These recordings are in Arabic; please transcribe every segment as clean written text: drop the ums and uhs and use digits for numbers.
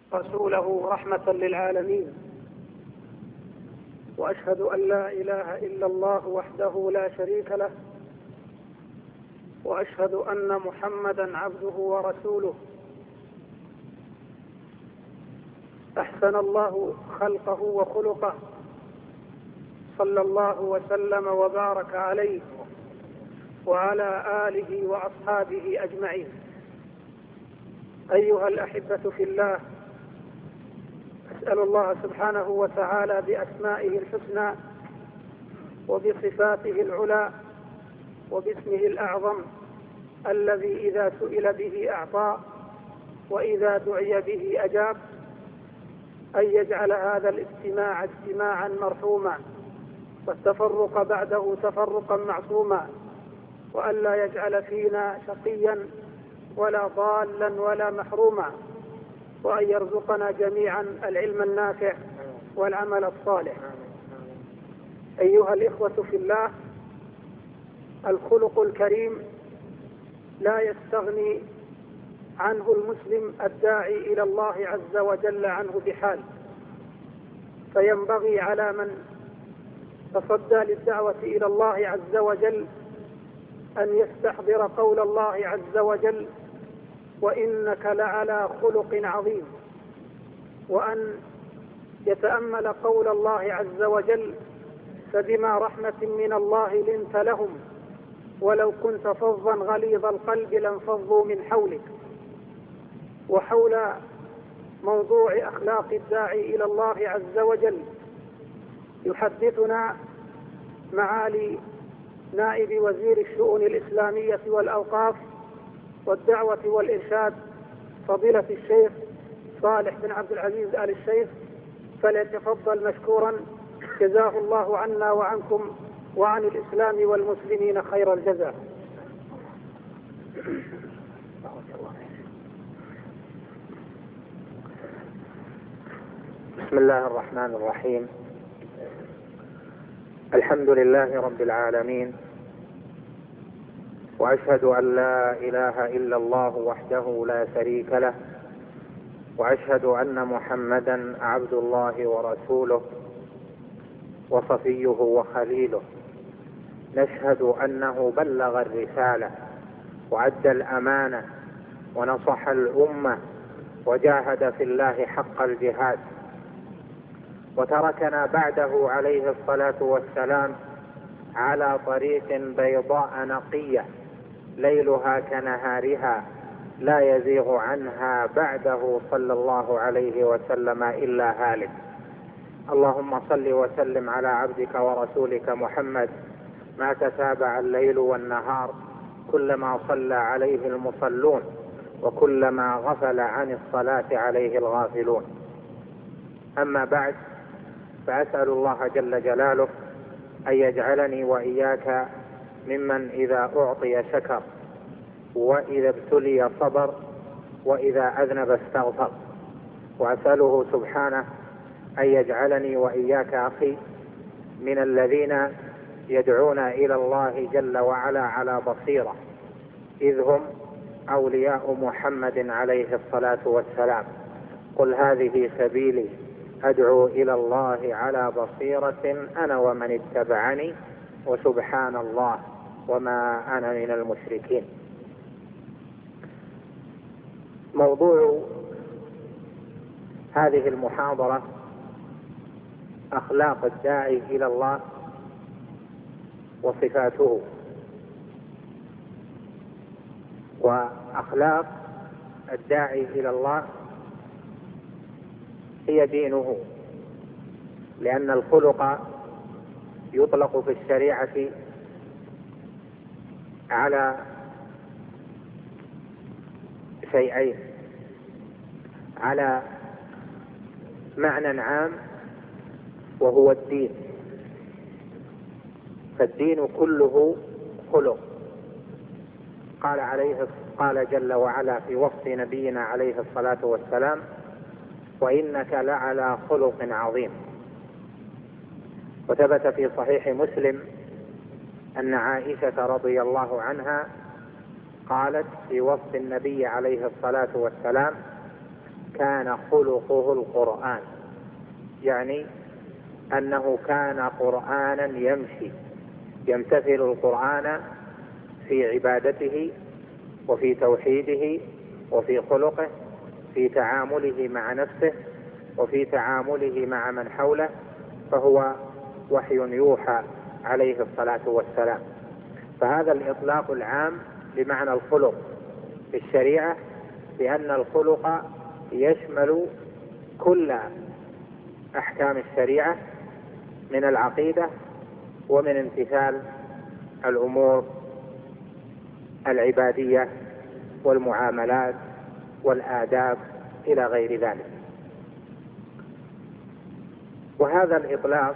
رسوله رحمة للعالمين، وأشهد أن لا إله إلا الله وحده لا شريك له، وأشهد أن محمدا عبده ورسوله. أحسن الله خلقه وخلقه، صلى الله وسلم وبارك عليه وعلى آله وأصحابه أجمعين. أيها الأحبة في الله، أسأل الله سبحانه وتعالى بأسمائه الحسنى وبصفاته العلى وباسمه الأعظم الذي إذا سئل به أعطى وإذا دعي به أجاب، أن يجعل هذا الاجتماع اجتماعا مرحوما، والتفرق بعده تفرقا معصوما، وأن لا يجعل فينا شقيا ولا ضالا ولا محروما، وأن يرزقنا جميعا العلم النافع والعمل الصالح. أيها الإخوة في الله، الخلق الكريم لا يستغني عنه المسلم الداعي إلى الله عز وجل عنه بحال، فينبغي على من تصدى للدعوة إلى الله عز وجل أن يستحضر قول الله عز وجل: وإنك لعلى خلق عظيم، وأن يتأمل قول الله عز وجل: فبما رحمة من الله لنت لهم ولو كنت فظا غليظ القلب لانفضوا من حولك. وحول موضوع أخلاق الداعي إلى الله عز وجل يحدثنا معالي نائب وزير الشؤون الإسلامية والأوقاف والدعوة والإرشاد فضيلة الشيخ صالح بن عبد العزيز آل الشيخ، فليتفضل مشكورا، جزاه الله عنا وعنكم وعن الإسلام والمسلمين خير الجزاء. بسم الله الرحمن الرحيم. الحمد لله رب العالمين، وأشهد أن لا إله إلا الله وحده لا شريك له، وأشهد أن محمدا عبد الله ورسوله وصفيه وخليله. نشهد أنه بلغ الرسالة وأدى الأمانة ونصح الأمة وجاهد في الله حق الجهاد، وتركنا بعده عليه الصلاة والسلام على طريق بيضاء نقية ليلها كنهارها لا يزيغ عنها بعده صلى الله عليه وسلم إلا هالك. اللهم صل وسلم على عبدك ورسولك محمد ما تتابع الليل والنهار، كلما صلى عليه المصلون وكلما غفل عن الصلاة عليه الغافلون. أما بعد، فأسأل الله جل جلاله أن يجعلني وإياك ممن إذا أعطي شكر، وإذا ابتلي صبر، وإذا أذنب استغفر. وأسأله سبحانه أن يجعلني وإياك أخي من الذين يدعون إلى الله جل وعلا على بصيرة، إذ هم أولياء محمد عليه الصلاة والسلام. قل هذه سبيلي أدعو إلى الله على بصيرة أنا ومن اتبعني وسبحان الله وما أنا من المشركين. موضوع هذه المحاضرة أخلاق الداعي إلى الله وصفاته. وأخلاق الداعي إلى الله هي دينه، لأن الخلق يطلق في الشريعة على شيئين: على معنى عام وهو الدين، فالدين كله خلق. قال جل وعلا في وصف نبينا عليه الصلاة والسلام: وإنك لعلى خلق عظيم. وثبت في صحيح مسلم أن عائشة رضي الله عنها قالت في وصف النبي عليه الصلاة والسلام: كان خلقه القرآن، يعني أنه كان قرآنا يمشي، يمتثل القرآن في عبادته وفي توحيده وفي خلقه، في تعامله مع نفسه وفي تعامله مع من حوله، فهو وحي يوحى عليه الصلاة والسلام. فهذا الإطلاق العام لمعنى الخلق في الشريعة، لأن الخلق يشمل كل أحكام الشريعة من العقيدة ومن امتثال الأمور العبادية والمعاملات والآداب إلى غير ذلك. وهذا الإطلاق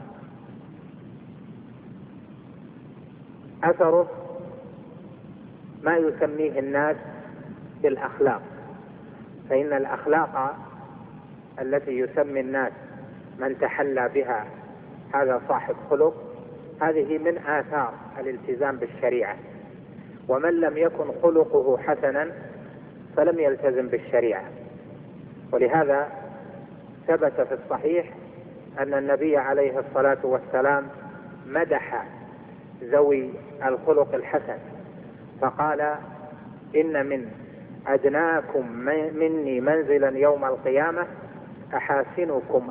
أثره ما يسميه الناس بالأخلاق، فإن الأخلاق التي يسمي الناس من تحلى بها هذا صاحب خلق، هذه من آثار الالتزام بالشريعة، ومن لم يكن خلقه حسنا فلم يلتزم بالشريعة. ولهذا ثبت في الصحيح أن النبي عليه الصلاة والسلام مدح ذوي الخلق الحسن، فقال: إن من أدناكم مني منزلا يوم القيامة أحاسنكم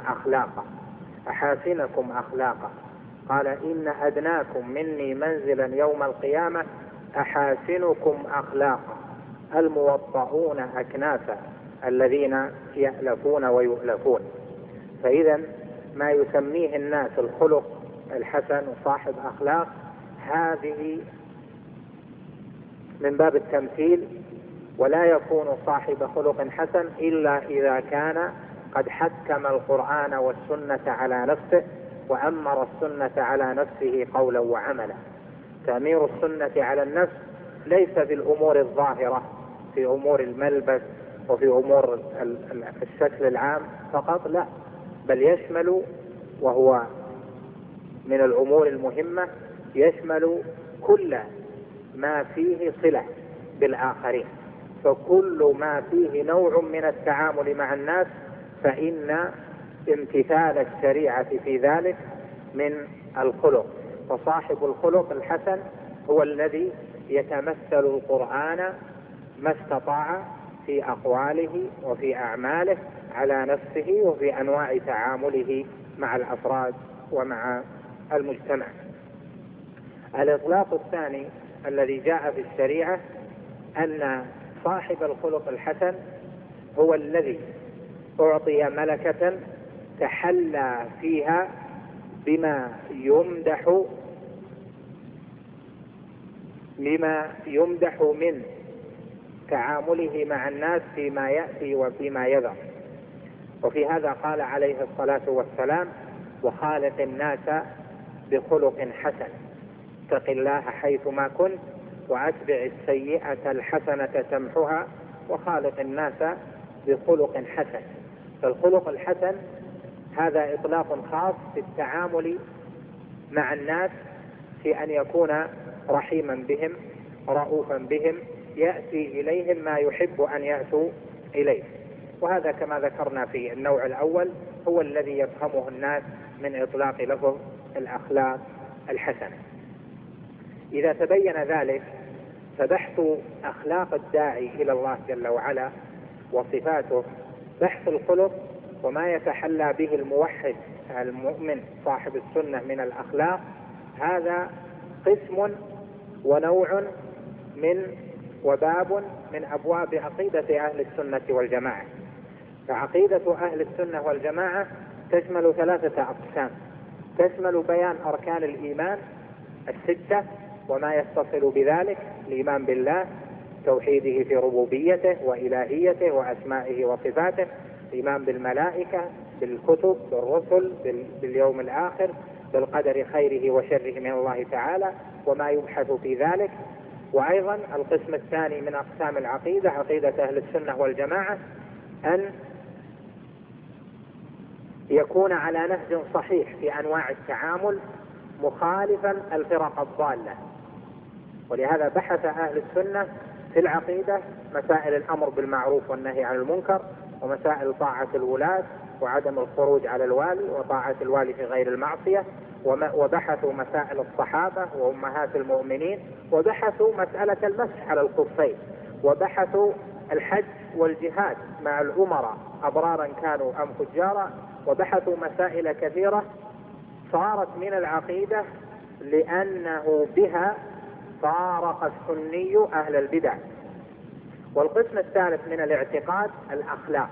أخلاقا. قال: إن أدناكم مني منزلا يوم القيامة أحاسنكم أخلاقا، الموطؤون أكنافا، الذين يألفون ويؤلفون. فإذا ما يسميه الناس الخلق الحسن وصاحب أخلاق، هذه من باب التمثيل، ولا يكون صاحب خلق حسن إلا إذا كان قد حكم القرآن والسنة على نفسه، وأمر السنة على نفسه قولا وعملا. تأمير السنة على النفس ليس في الأمور الظاهرة، في أمور الملبس وفي أمور الشكل العام فقط، لا، بل يشمل، وهو من الأمور المهمة، يشمل كل ما فيه صلة بالآخرين. فكل ما فيه نوع من التعامل مع الناس فإن امتثال الشريعة في ذلك من الخلق. فصاحب الخلق الحسن هو الذي يتمثل القرآن ما استطاع في أقواله وفي أعماله على نفسه وفي أنواع تعامله مع الأفراد ومع المجتمع. الإطلاق الثاني الذي جاء في الشريعة أن صاحب الخلق الحسن هو الذي أعطي ملكة تحلى فيها بما يمدح من تعامله مع الناس فيما يأتي وفيما يذر. وفي هذا قال عليه الصلاة والسلام: وخالق الناس بخلق حسن، اتق الله حيثما كنت، وأتبع السيئة الحسنة تمحها، وخالق الناس بخلق حسن. فالخلق الحسن هذا إطلاق خاص في التعامل مع الناس، في أن يكون رحيما بهم رؤوفا بهم، يأتي إليهم ما يحب أن يأتوا إليه. وهذا كما ذكرنا في النوع الأول هو الذي يفهمه الناس من إطلاق لفظ الأخلاق الحسنة. إذا تبين ذلك فبحث أخلاق الداعي إلى الله جل وعلا وصفاته، بحث الخلق وما يتحلى به الموحد المؤمن صاحب السنة من الأخلاق، هذا قسم ونوع من وباب من أبواب عقيدة أهل السنة والجماعة. فعقيدة أهل السنة والجماعة تشمل 3 أقسام: تشمل بيان أركان الإيمان 6 وما يتصل بذلك: الإيمان بالله، توحيده في ربوبيته وإلهيته وأسمائه وصفاته، الإيمان بالملائكة، بالكتب، بالرسل، باليوم الآخر، بالقدر خيره وشره من الله تعالى وما يبحث في ذلك. وأيضا القسم الثاني من أقسام العقيدة، عقيدة أهل السنة والجماعة، أن يكون على نهج صحيح في أنواع التعامل مخالفا الفرق الضالة. ولهذا بحث أهل السنة في العقيدة مسائل الأمر بالمعروف والنهي عن المنكر، ومسائل طاعة الولاة وعدم الخروج على الوالي وطاعة الوالي في غير المعصية، وبحثوا مسائل الصحابة وأمهات المؤمنين، وبحثوا مسألة المسح على الخفين، وبحثوا الحج والجهاد مع الأمراء أبرارا كانوا أم فجارا، وبحثوا مسائل كثيرة صارت من العقيدة لأنه بها فارق السني أهل البدع. والقسم الثالث من الاعتقاد الأخلاق،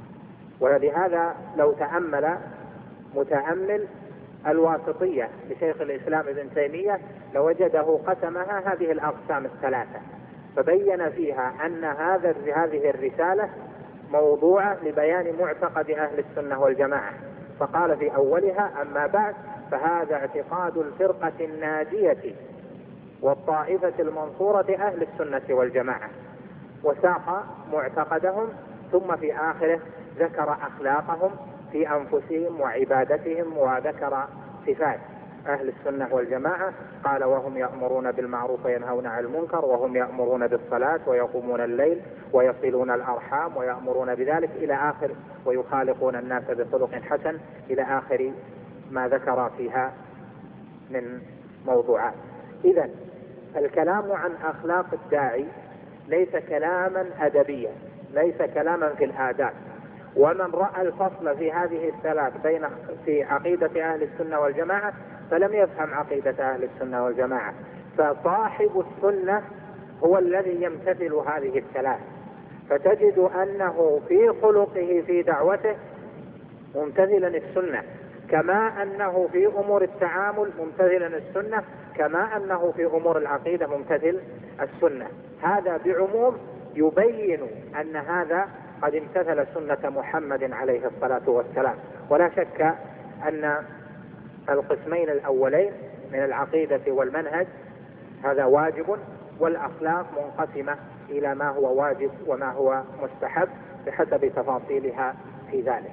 ولهذا لو تأمل متأمل الواسطية لشيخ الإسلام ابن تيمية لوجده قسمها هذه الأقسام الثلاثة، فبين فيها أن هذه الرسالة موضوعة لبيان معتقد أهل السنة والجماعة، فقال في أولها: أما بعد فهذا اعتقاد الفرقة الناجية والطائفة المنصورة أهل السنة والجماعة، وساق معتقدهم، ثم في آخره ذكر أخلاقهم في أنفسهم وعبادتهم، وذكر صفات أهل السنة والجماعة. قال: وهم يأمرون بالمعروف وينهون عن المنكر، وهم يأمرون بالصلاة ويقومون الليل ويصلون الأرحام ويأمرون بذلك إلى آخر، ويخالقون الناس بخلق حسن، إلى آخر ما ذكر فيها من موضوعات. إذن الكلام عن أخلاق الداعي ليس كلاما أدبيا، ليس كلاما في الآداب. ومن رأى الفصل في هذه الثلاث في عقيدة أهل السنة والجماعة فلم يفهم عقيدة أهل السنة والجماعة. فصاحب السنة هو الذي يمتثل هذه الثلاث، فتجد أنه في خلقه في دعوته ممتثلا السنة، كما أنه في أمور التعامل ممتثلا السنة، كما أنه في أمور العقيدة ممتثل السنة. هذا بعموم يبين أن هذا قد امتثل سنة محمد عليه الصلاة والسلام. ولا شك أن القسمين الأولين من العقيدة والمنهج هذا واجب، والأخلاق منقسمة إلى ما هو واجب وما هو مستحب بحسب تفاصيلها في ذلك.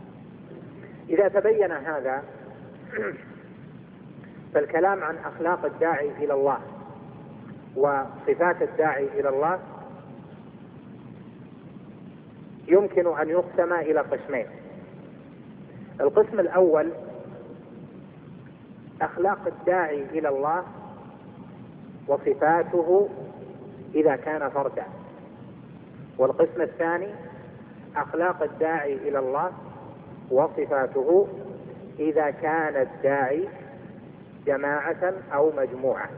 إذا تبين هذا فالكلام عن أخلاق الداعي إلى الله وصفات الداعي إلى الله يمكن أن يقسم إلى قسمين. القسم الأول أخلاق الداعي إلى الله وصفاته إذا كان فردا، والقسم الثاني أخلاق الداعي إلى الله وصفاته إذا كان الداعي جماعة أو مجموعة.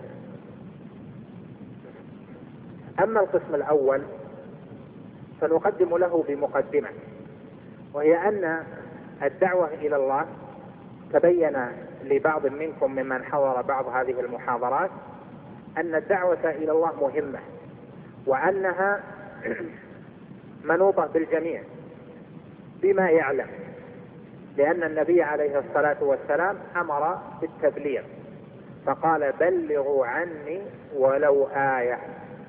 أما القسم الأول فنقدم له بمقدمة، وهي أن الدعوة إلى الله تبين لبعض منكم ممن حضر بعض هذه المحاضرات أن الدعوة إلى الله مهمة، وأنها منوطة بالجميع بما يعلم، لأن النبي عليه الصلاة والسلام أمر بالتبليغ فقال: بلغوا عني ولو آية.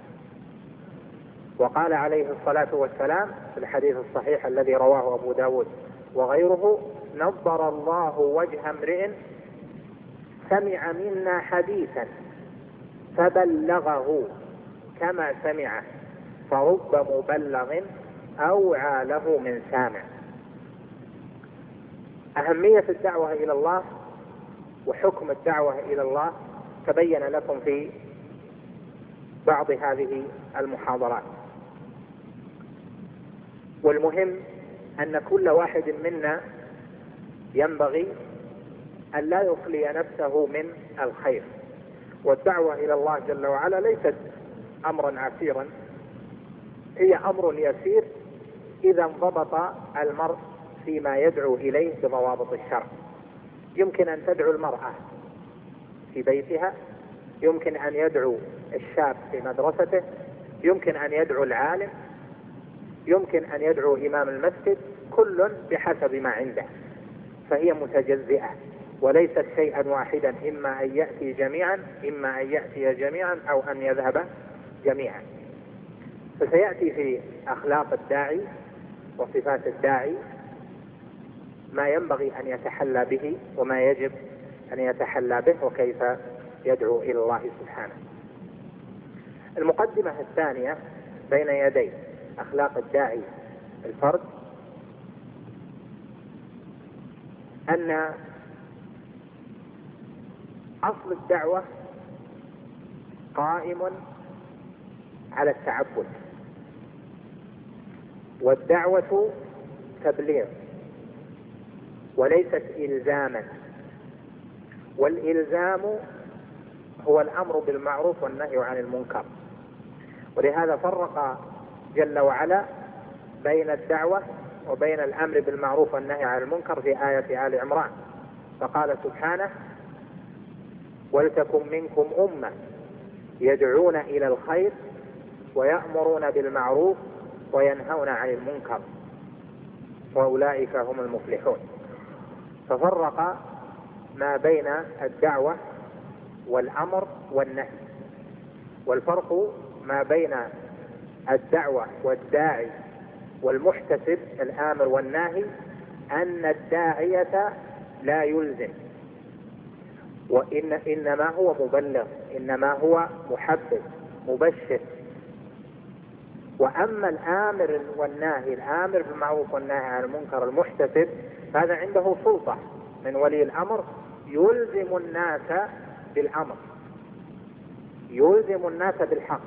وقال عليه الصلاة والسلام في الحديث الصحيح الذي رواه أبو داود وغيره: نضر الله وجه امرئ سمع منا حديثا فبلغه كما سمعه، فرب مبلغ أوعى له من سامع. أهمية الدعوة إلى الله وحكم الدعوة إلى الله تبين لكم في بعض هذه المحاضرات. والمهم أن كل واحد منا ينبغي أن لا يخلي نفسه من الخير، والدعوة إلى الله جل وعلا ليست أمرا عسيرا، هي أمر يسير إذا انضبط المرء فيما يدعو إليه بضوابط الشرع. يمكن أن تدعو المرأة في بيتها، يمكن أن يدعو الشاب في مدرسته، يمكن أن يدعو العالم، يمكن أن يدعو إمام المسجد، كل بحسب ما عنده، فهي متجزئة وليست شيئا واحدا، إما أن يأتي جميعا، إما أن يأتي جميعا أو أن يذهب جميعا. فسيأتي في أخلاق الداعي وصفات الداعي ما ينبغي أن يتحلى به وما يجب أن يتحلى به وكيف يدعو إلى الله سبحانه. المقدمة الثانية بين يدي أخلاق الداعي الفرد أن أصل الدعوة قائم على التعبد، والدعوة تبليغ وليست إلزاما، والإلزام هو الأمر بالمعروف والنهي عن المنكر. ولهذا فرق جل وعلا بين الدعوة وبين الأمر بالمعروف والنهي عن المنكر في آية آل عمران، فقال سبحانه: ولتكن منكم أمة يدعون إلى الخير ويأمرون بالمعروف وينهون عن المنكر وأولئك هم المفلحون. ففرق ما بين الدعوة والأمر والنهي. والفرق ما بين الدعوة والداعي والمحتسب الآمر والناهي أن الداعية لا يلزم، إنما هو مبلغ، إنما هو محبب مبشر. وأما الآمر والناهي، الآمر بالمعروف والناهي عن المنكر المحتسب، هذا عنده سلطة من ولي الأمر يلزم الناس بالأمر، يلزم الناس بالحق.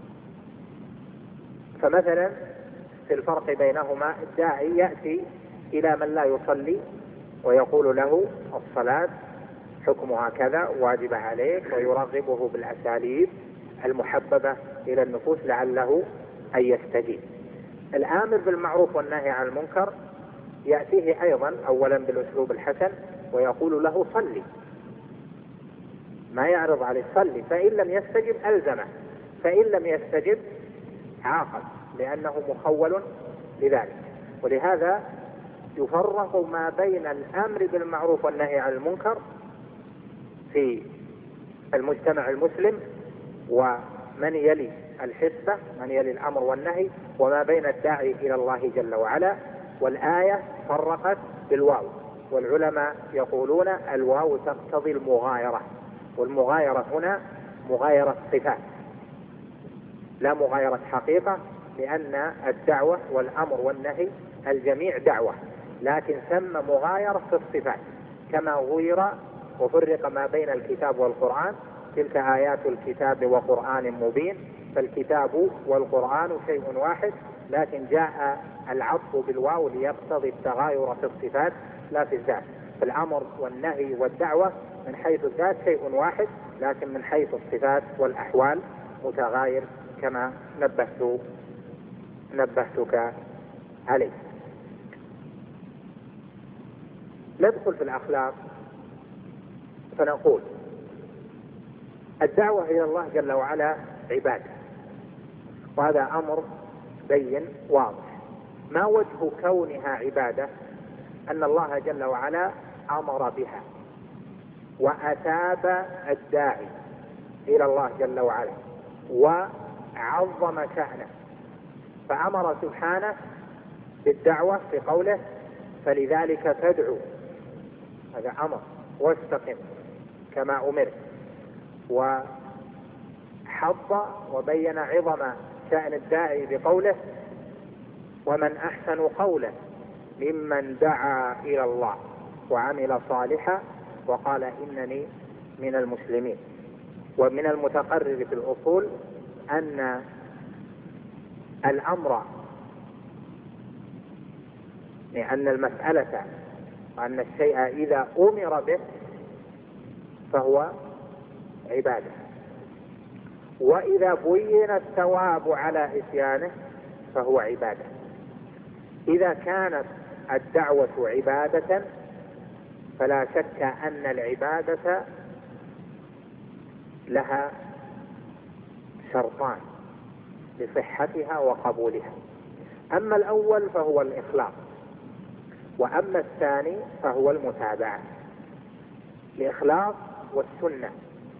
فمثلا في الفرق بينهما، الداعي يأتي إلى من لا يصلي ويقول له الصلاة حكمها كذا واجب عليك، ويرغبه بالأساليب المحببة إلى النفوس لعله أن يستجيب. الآمر بالمعروف والنهي عن المنكر يأتيه أيضا أولا بالأسلوب الحسن ويقول له صلي، ما يعرض عليه صلي، فإن لم يستجب ألزمه، فإن لم يستجب عاقب لأنه مخول لذلك. ولهذا يفرق ما بين الأمر بالمعروف والنهي عن المنكر في المجتمع المسلم ومن يلي الحسبة، من يلي الأمر والنهي، وما بين الداعي إلى الله جل وعلا. والآية فرقت بالواو، والعلماء يقولون الواو تقتضي المغايرة، والمغايرة هنا مغايرة صفات لا مغايرة حقيقة، لأن الدعوة والأمر والنهي الجميع دعوة، لكن ثم مغايرة في الصفات، كما غير وفرق ما بين الكتاب والقرآن: تلك آيات الكتاب وقرآن مبين. فالكتاب والقرآن شيء واحد، لكن جاء العطف بالواو ليقتضي التغاير في الصفات لا في الذات. فالأمر والنهي والدعوة من حيث الذات شيء واحد، لكن من حيث الصفات والأحوال متغاير كما نبهتك عليه. ندخل في الأخلاق فنقول: الدعوة إلى الله جل وعلا عبادة، وهذا أمر بين واضح. ما وجه كونها عبادة؟ أن الله جل وعلا أمر بها وأثاب الداعي إلى الله جل وعلا وعظم شأنه، فأمر سبحانه بالدعوة في قوله: فلذلك فادعوا، هذا أمر، واستقم كما أمرت. وحض وبين عظم شأن الداعي بقوله: ومن أحسن قولا ممن دعا إلى الله وعمل صالحا وقال إنني من المسلمين. ومن المتقرر في الأصول أن الأمر، لأن المسألة أن الشيء إذا أمر به فهو عبادة، وإذا بين الثواب على إتيانه فهو عبادة. إذا كانت الدعوة عبادة فلا شك أن العبادة لها شرطان لصحتها وقبولها: أما الأول فهو الإخلاص، وأما الثاني فهو المتابعة. الإخلاص والسنة،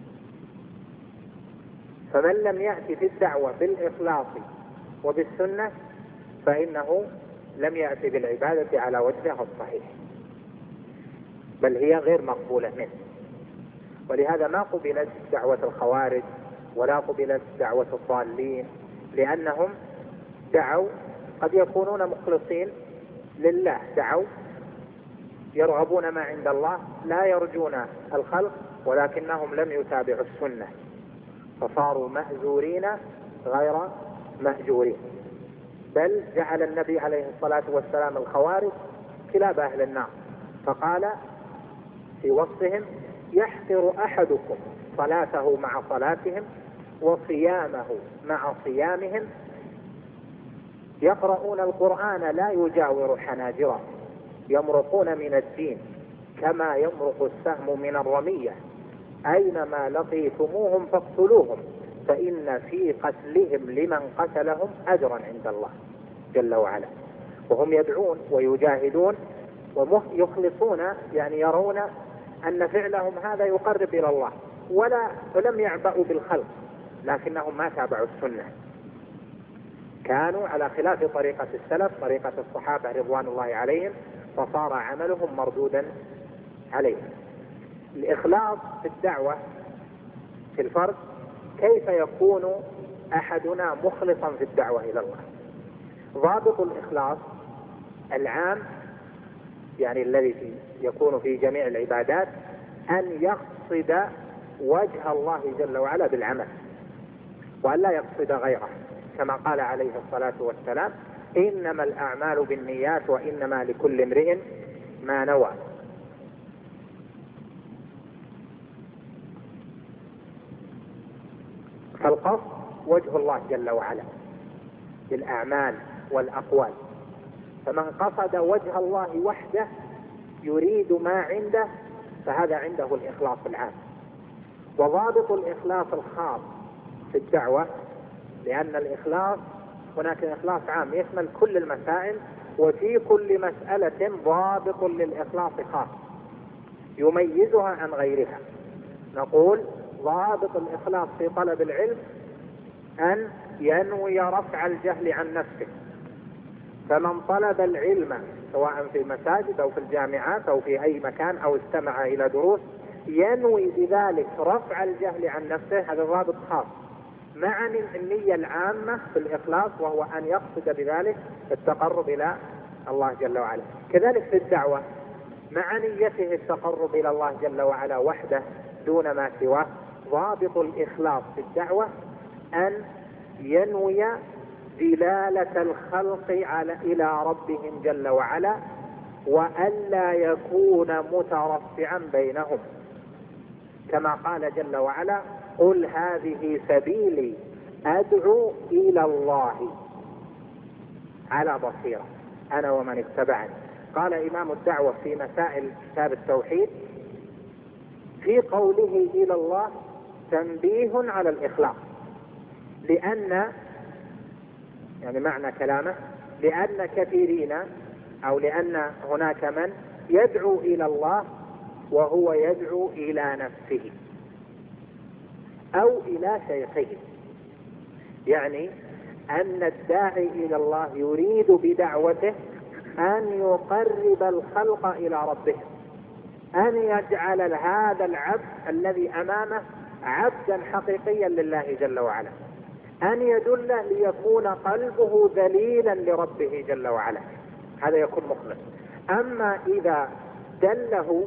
فمن لم يأتي في الدعوة بالإخلاص وبالسنة فإنه لم يأتي بالعبادة على وجهها الصحيح، بل هي غير مقبولة منه. ولهذا ما قبلت دعوة الخوارج ولا قبلت دعوة الضالين، لأنهم دعوا، قد يكونون مخلصين لله، دعوا يرغبون ما عند الله، لا يرجون الخلق، ولكنهم لم يتابعوا السنة فصاروا مأزورين غير مأجورين. بل جعل النبي عليه الصلاة والسلام الخوارج كلاب أهل النار، فقال في وصفهم: يحقر أحدكم صلاته مع صلاتهم وصيامه مع صيامهم، يقرؤون القرآن لا يجاور حناجرهم، يمرقون من الدين كما يمرق السهم من الرمية، أينما لقيتموهم فاقتلوهم فإن في قتلهم لمن قتلهم أجرا عند الله جل وعلا. وهم يدعون ويجاهدون ويخلصون، يعني يرون أن فعلهم هذا يقرب إلى الله، ولم يعبأوا بالخلق، لكنهم ما تابعوا السنة، كانوا على خلاف طريقة السلف، طريقة الصحابة رضوان الله عليهم، فصار عملهم مردودا عليهم. الإخلاص في الدعوة في الفرد: كيف يكون أحدنا مخلصا في الدعوة إلى الله؟ ضابط الإخلاص العام، يعني الذي يكون في جميع العبادات، أن يقصد وجه الله جل وعلا بالعمل، وأن لا يقصد غيره، كما قال عليه الصلاة والسلام: إنما الأعمال بالنيات وإنما لكل امرئ ما نوى. فالقصد وجه الله جل وعلا بالأعمال والأقوال، فمن قصد وجه الله وحده يريد ما عنده فهذا عنده الإخلاص العام. وضابط الإخلاص الخاص في الدعوة، لأن الإخلاص هناك إخلاص عام يشمل كل المسائل، وفي كل مسألة ضابط للإخلاص خاص يميزها عن غيرها. نقول: ضابط الإخلاص في طلب العلم أن ينوي رفع الجهل عن نفسه، فمن طلب العلم سواء في المساجد أو في الجامعات أو في أي مكان أو استمع إلى دروس ينوي بذلك رفع الجهل عن نفسه، هذا ضابط خاص مع النية العامة في الإخلاص، وهو أن يقصد بذلك التقرب إلى الله جل وعلا. كذلك في الدعوة مع نيته التقرب إلى الله جل وعلا وحده دون ما سواه. ضابط الإخلاص في الدعوة أن ينوي دلالة الخلق إلى ربهم جل وعلا، وألا يكون مترفعا بينهم، كما قال جل وعلا: قل هذه سبيلي أدعو إلى الله على بصيرة أنا ومن اتبعني. قال إمام الدعوة في مسائل كتاب التوحيد في قوله إلى الله تنبيه على الإخلاص، لأن يعني معنى كلامه لأن كثيرين أو لأن هناك من يدعو إلى الله وهو يدعو إلى نفسه أو إلى شيخه، يعني أن الداعي إلى الله يريد بدعوته أن يقرب الخلق إلى ربه، أن يجعل هذا العبد الذي أمامه عبدا حقيقيا لله جل وعلا، أن يدله ليكون قلبه ذليلا لربه جل وعلا، هذا يكون مخلص. أما إذا دله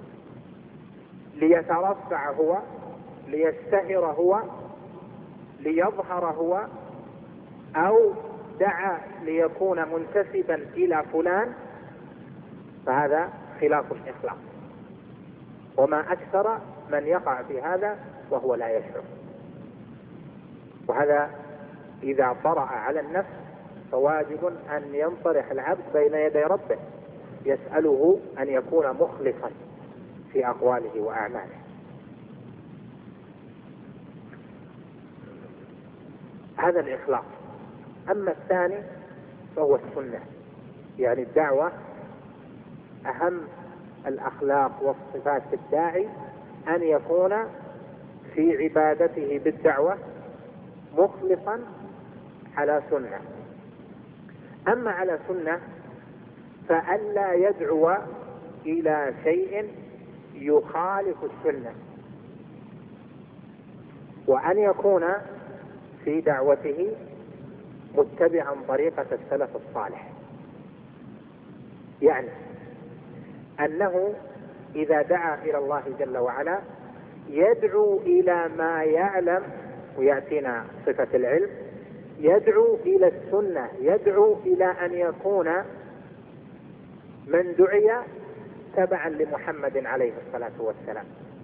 ليترفع هو، ليستهر هو، ليظهر هو، أو دعا ليكون منتسبا إلى فلان، فهذا خلاف الإخلاص، وما أكثر من يقع في هذا وهو لا يشعر. وهذا إذا طرأ على النفس فواجب أن ينطرح العبد بين يدي ربه يسأله أن يكون مخلصا في أقواله وأعماله. هذا الإخلاص. أما الثاني فهو السنة، يعني الدعوة أهم الأخلاق والصفات في الداعي أن يكون في عبادته بالدعوة مخلصا على سنة. أما على سنة فألا يدعو إلى شيء يخالف السنة، وأن يكون في دعوته متبعا طريقة السلف الصالح، يعني أنه إذا دعا إلى الله جل وعلا يدعو إلى ما يعلم، ويأتينا صفة العلم، يدعو إلى السنة، يدعو إلى أن يكون من دعي تبعا لمحمد عليه الصلاة والسلام،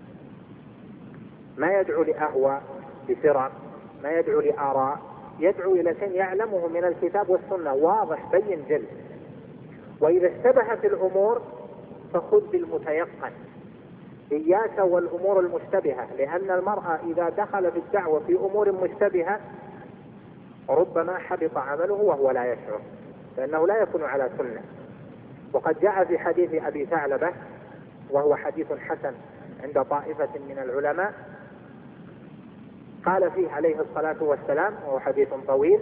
ما يدعو لأهواء بفرق، ما يدعو لآراء، يدعو إلى شيء يعلمه من الكتاب والسنة واضح بين جل. وإذا اشتبهت الأمور فخذ بالمتيقن، إياك والأمور المشتبهة، لأن المرء إذا دخل في الدعوة في أمور مشتبهة ربما حبط عمله وهو لا يشعر، لأنه لا يكون على سنة. وقد جاء في حديث أبي ثعلبة، وهو حديث حسن عند طائفة من العلماء، قال فيه عليه الصلاة والسلام، وهو حديث طويل: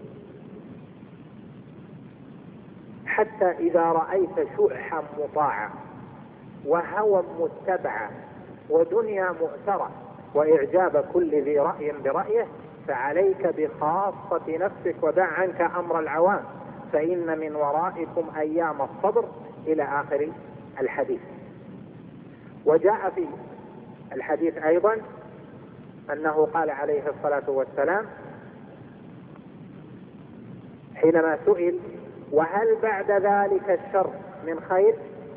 حتى إذا رأيت شحا مطاعا وهوى متبعا ودنيا مؤثرة وإعجاب كل ذي رأي برأيه فعليك بخاصة نفسك ودع عنك أمر العوام فإن من ورائكم أيام الصبر، إلى آخر الحديث. وجاء في الحديث أيضا أنه قال عليه الصلاة والسلام حينما سئل: وهل بعد ذلك الشر من خير؟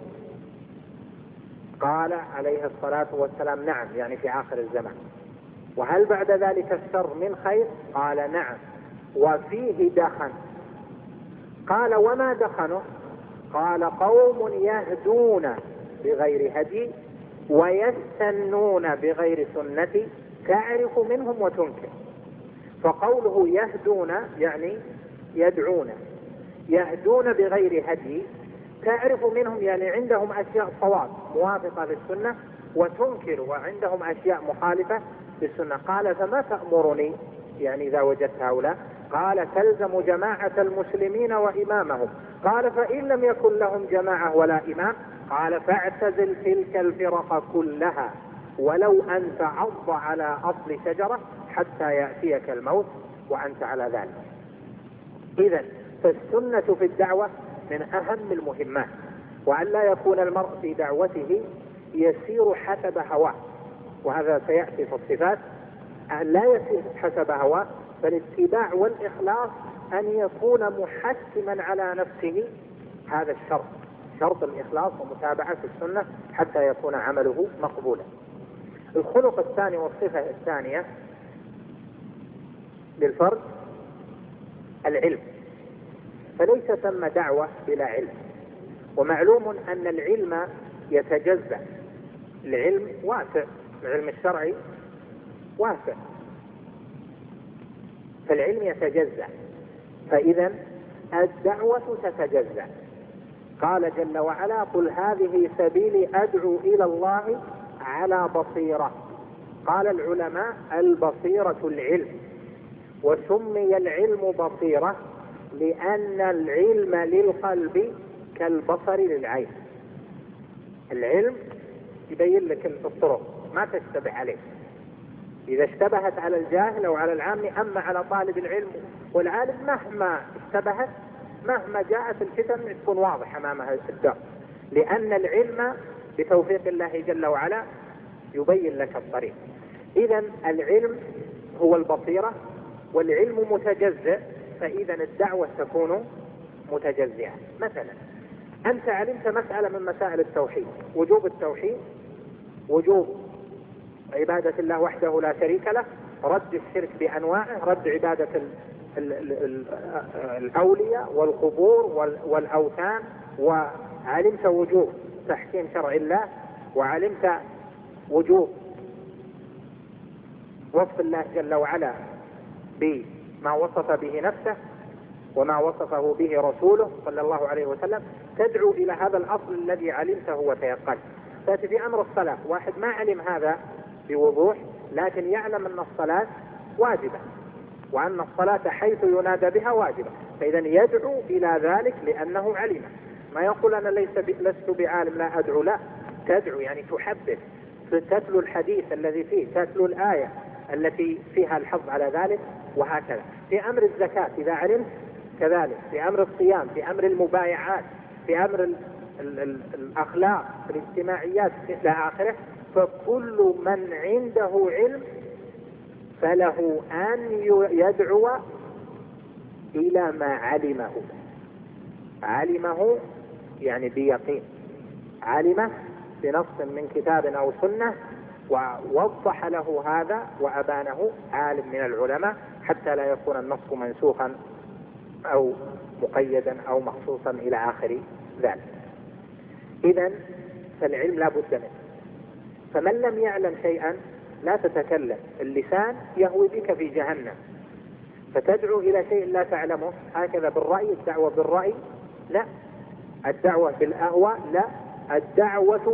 قال عليه الصلاة والسلام: نعم، يعني في آخر الزمان. وهل بعد ذلك الشر من خير؟ قال: نعم، وفيه دخن. قال: وما دخنه؟ قال: قوم يهدون بغير هدي ويستنون بغير سنتي تعرف منهم وتنكر. فقوله يهدون يعني يدعون، يهدون بغير هدي تعرف منهم يعني عندهم أشياء صواب موافقة للسنة، وتنكر وعندهم أشياء مخالفة للسنة. قال: فما تأمرني يعني إذا وجدت هؤلاء؟ قال: تلزم جماعة المسلمين وإمامهم. قال: فإن لم يكن لهم جماعة ولا إمام؟ قال: فاعتزل تلك الفرق كلها ولو أن تعض على أصل شجرة حتى يأتيك الموت وأنت على ذلك. إذن فالسنة في الدعوة من أهم المهمات، وأن لا يكون المرء في دعوته يسير حسب هواه، وهذا سيأتي في الصفات، أن لا يسير حسب هواه، فالاتباع والإخلاص أن يكون محسما على نفسه. هذا الشرط، شرط الإخلاص ومتابعة السنة حتى يكون عمله مقبولا. الخلق الثاني والصفة الثانية للفرد العلم، فليس ثم دعوة بلا علم. ومعلوم أن العلم يتجزأ، العلم واسع، العلم الشرعي واسع، فالعلم يتجزأ، فإذا الدعوة تتجزأ. قال جل وعلا: قل هذه سبيلي أدعو إلى الله على بصيرة. قال العلماء: البصيرة العلم، وسمي العلم بصيرة لأن العلم للقلب كالبصر للعين. العلم يبين لك الطرق ما تشتبه عليه، إذا اشتبهت على الجاهل أو على العام. أما على طالب العلم والعالم مهما اشتبهت، مهما جاءت الفتن تكون واضحة أمامها الدرس، لأن العلم بتوفيق الله جل وعلا يبين لك الطريق. إذن العلم هو البصيرة، والعلم متجزئ، فإذا الدعوة تكون متجزئة. مثلا أنت علمت مسألة من مسائل التوحيد، وجوب التوحيد، وجوب عبادة الله وحده لا شريك له، رد الشرك بأنواعه، رد عبادة الأولياء والقبور والأوثان، وعلمت وجوب تحكيم شرع الله، وعلمت وجوب وصف الله جل وعلا بما وصف به نفسه وما وصفه به رسوله صلى الله عليه وسلم. تدعو إلى هذا الأصل الذي علمته وتيقنت. تأتي في أمر الصلاة، واحد ما علم هذا بوضوح، لكن يعلم أن الصلاة واجبة، وأن الصلاة حيث ينادى بها واجبة، فإذا يدعو إلى ذلك لأنه علم. ما يقول أنا لست بعالم لا أدعو، لا، تدعو يعني تحبب، تتلو الحديث الذي فيه، تتلو الآية التي فيها الحظ على ذلك، وهكذا. في أمر الزكاة إذا علمت كذلك، في أمر الصيام، في أمر المبايعات، في أمر الأخلاق في الاجتماعيات إلى آخره، فكل من عنده علم فله أن يدعو إلى ما علمه يعني بيقين، علمه بنص من كتاب أو سنة ووضح له هذا وأبانه عالم من العلماء، حتى لا يكون النص منسوخا أو مقيدا أو مخصوصا إلى آخر ذلك. إذن فالعلم لا بد منه، فمن لم يعلم شيئا لا تتكلم، اللسان يهوي بك في جهنم، فتدعو إلى شيء لا تعلمه هكذا بالرأي، الدعوة بالرأي لا، الدعوة بالأهوى لا، الدعوة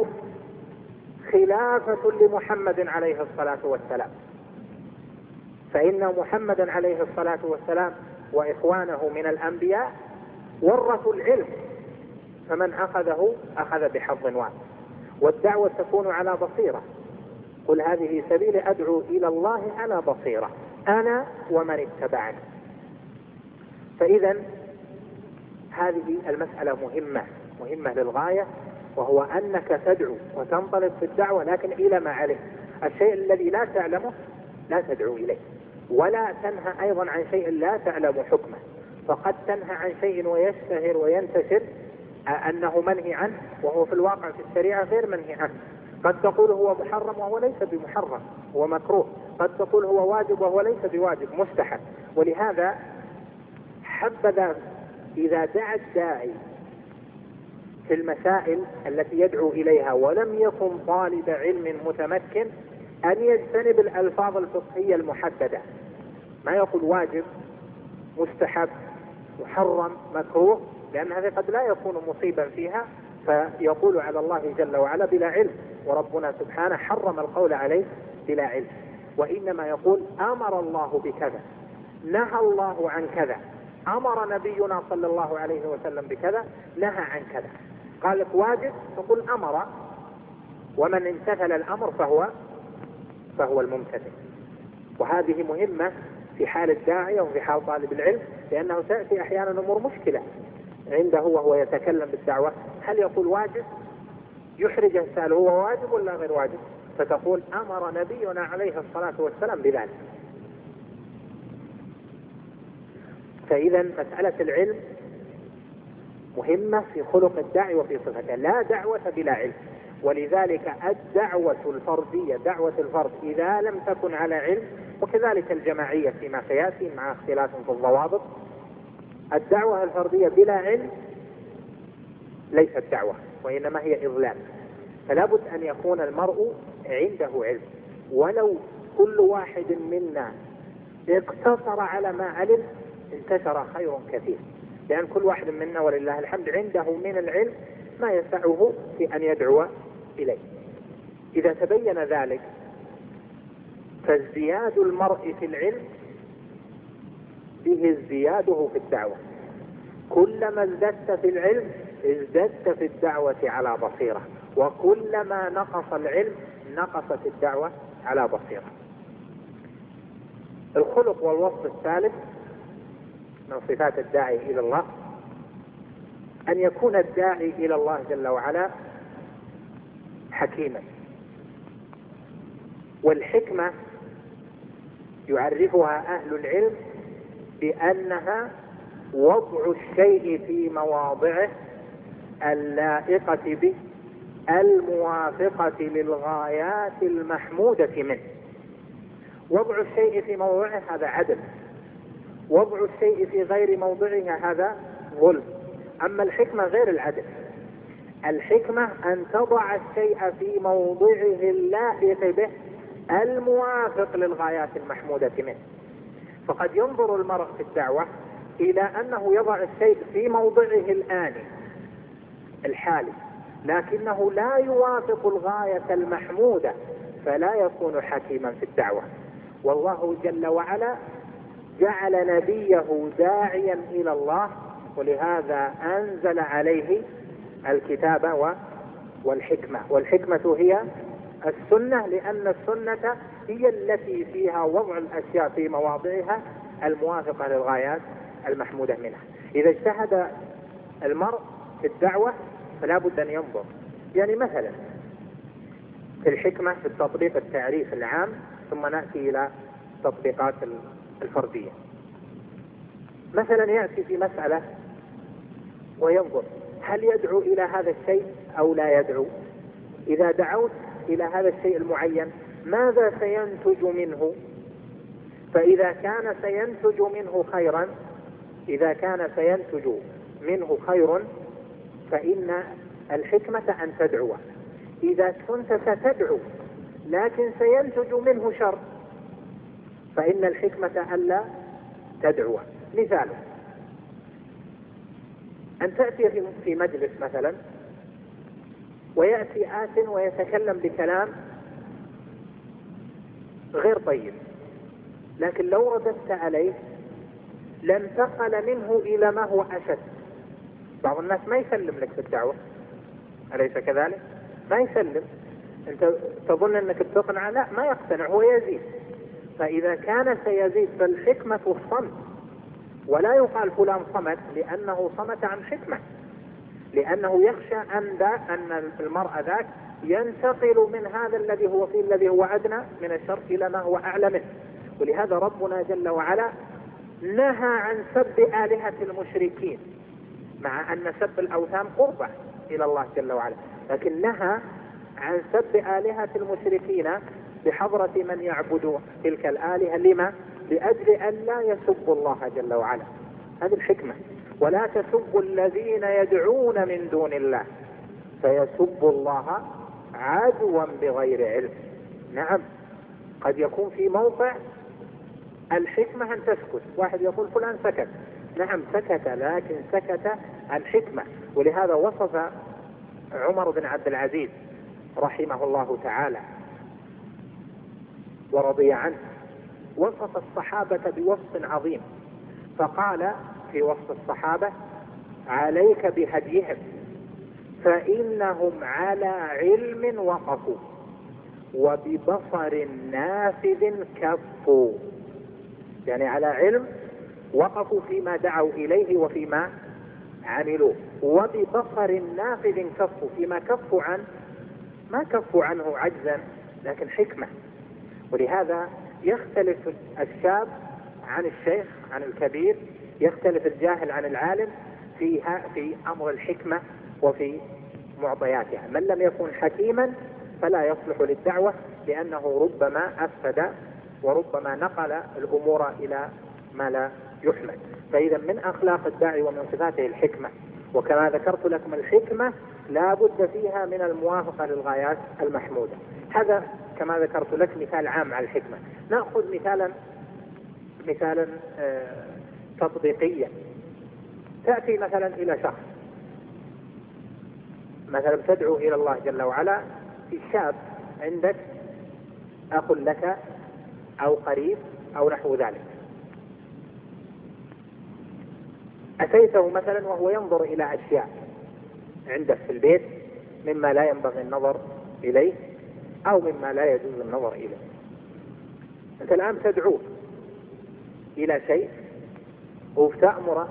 خلافة لمحمد عليه الصلاة والسلام، فإن محمدا عليه الصلاة والسلام وإخوانه من الأنبياء ورثوا العلم، فمن أخذه أخذ بحظ وافر، والدعوة تكون على بصيرة، قل هذه سبيل أدعو إلى الله على بصيرة أنا ومن اتبعني. فإذا هذه المسألة مهمة للغاية، وهو أنك تدعو وتنطلق في الدعوة لكن إلى ما عليه، الشيء الذي لا تعلمه لا تدعو إليه، ولا تنهى أيضا عن شيء لا تعلم حكمه، فقد تنهى عن شيء ويشتهر وينتشر أنه منهي عنه وهو في الواقع في الشريعة غير منهي عنه، قد تقول هو محرم وهو ليس بمحرم، هو مكروه، قد تقول هو واجب وهو ليس بواجب، مستحب. ولهذا حبذا إذا دعا الداعي في المسائل التي يدعو إليها ولم يكن طالب علم متمكن أن يجتنب الألفاظ الفقهية المحددة، ما يقول واجب مستحب محرم مكروه، لأن هذا قد لا يكون مصيبا فيها فيقول على الله جل وعلا بلا علم، وربنا سبحانه حرم القول عليه بلا علم، وإنما يقول أمر الله بكذا، نهى الله عن كذا، أمر نبينا صلى الله عليه وسلم بكذا، نهى عن كذا. قالت واجب تقول أمر، ومن امتثل الأمر فهو الممتثل. وهذه مهمة في حال الداعية وفي حال طالب العلم، لأنه تأتي أحيانا أمور مشكلة عنده وهو يتكلم بالدعوة، هل يقول واجب؟ يحرج السائل هو واجب ولا غير واجب؟ فتقول أمر نبينا عليه الصلاة والسلام بذلك. فإذا مسألة العلم مهمة في خلق الداعي وفي صفته، لا دعوة بلا علم. ولذلك الدعوة الفردية، دعوة الفرد إذا لم تكن على علم، وكذلك الجماعية فيما سيأتي مع اختلاف في الضوابط، الدعوة الفردية بلا علم ليست دعوة وإنما هي إضلال. فلا بد أن يكون المرء عنده علم، ولو كل واحد منا اقتصر على ما علم انتشر خير كثير، لأن كل واحد منا ولله الحمد عنده من العلم ما يسعه في أن يدعو إليه. إذا تبين ذلك فازدياد المرء في العلم به ازدياده في الدعوة، كلما ازددت في العلم ازددت في الدعوة على بصيرة، وكلما نقص العلم نقصت الدعوة على بصيرة. الخلق والوصف الثالث من صفات الداعي إلى الله أن يكون الداعي إلى الله جل وعلا حكيما. والحكمة يعرفها أهل العلم بأنها وضع الشيء في مواضعه اللائقة به الموافقة للغايات المحمودة منه. وضع الشيء في موضعه هذا عدل، وضع الشيء في غير موضعه هذا ظلم. أما الحكمة غير العدل، الحكمة أن تضع الشيء في موضعه اللائق به الموافق للغايات المحمودة منه. فقد ينظر المرء في الدعوة إلى أنه يضع الشيء في موضعه الآني الحالي، لكنه لا يوافق الغاية المحمودة، فلا يكون حكيما في الدعوة. والله جل وعلا جعل نبيه داعيا إلى الله، ولهذا أنزل عليه الكتاب والحكمة. والحكمة هي السنة، لأن السنة هي التي فيها وضع الأشياء في مواضعها الموافقة للغايات المحمودة منها. إذا اجتهد المرء في الدعوة فلا بد أن ينظر. يعني مثلا في الحكمة في التطبيق التعريف العام، ثم نأتي إلى التطبيقات الفردية. مثلا يأتي في مسألة وينظر هل يدعو إلى هذا الشيء أو لا يدعو. إذا دعوت إلى هذا الشيء المعين ماذا سينتج منه؟ فإذا كان سينتج منه خيرا، إذا كان سينتج منه خير فإن الحكمة أن تدعو. إذا كنت ستدعو لكن سينتج منه شر فإن الحكمة ألا تدعو. مثال أن تأتي في مجلس مثلا ويأتي آت ويتكلم بكلام غير طيب، لكن لو رددت عليه لانتقل منه إلى ما هو أشد. بعض الناس ما يسلم لك في الدعوة، أليس كذلك؟ ما يسلم، أنت تظن أنك بتقنع، لا ما يقتنع، هو يزيد. فإذا كان سيزيد فالحكمة الصمت، ولا يقال فلان صمت لأنه صمت عن حكمة، لأنه يخشى أن المرء ذاك ينتقل من هذا الذي هو فيه الذي هو أدنى من الشر إلى ما هو أعلى منه. ولهذا ربنا جل وعلا نهى عن سب آلهة المشركين، مع أن سب الأوثان قربة إلى الله جل وعلا، لكن نهى عن سب آلهة المشركين بحضرة من يعبد تلك الآلهة. لما؟ لأجل أن لا يسبوا الله جل وعلا. هذه الحكمة. ولا تسبوا الذين يدعون من دون الله فيسبوا الله عدوا بغير علم. نعم، قد يكون في موقع الحكمة أن تسكت، واحد يقول فلان سكت، نعم سكت، لكن سكت عن حكمة. ولهذا وصف عمر بن عبد العزيز رحمه الله تعالى ورضي عنه، وصف الصحابة بوصف عظيم، فقال في وصف الصحابة: عليك بهديهم فإنهم على علم وقفوا وببصر نافذ كفوا. يعني على علم وقفوا فيما دعوا إليه وفيما عملوا، وببصر نافذ كفوا، فيما كفوا عنه ما كفوا عنه عجزا لكن حكمة. ولهذا يختلف الشاب عن الشيخ عن الكبير، يختلف الجاهل عن العالم في أمر الحكمة وفي معطياتها. من لم يكن حكيما فلا يصلح للدعوة، لأنه ربما أفسد وربما نقل الأمور إلى ما لا يحمد. فإذا من أخلاق الداعي ومن صفاته الحكمة، وكما ذكرت لكم الحكمة لا بد فيها من الموافقة للغايات المحمودة. هذا كما ذكرت لك مثال عام على الحكمة. نأخذ مثالا تطبيقيا. تأتي مثلا إلى شخص مثلا تدعو إلى الله جل وعلا، في شاب عندك أخ لك أو قريب أو نحو ذلك، أتيته مثلا وهو ينظر إلى أشياء عندك في البيت مما لا ينبغي النظر إليه أو مما لا يجوز النظر إليه. أنت الآن تدعوه إلى شيء وتأمره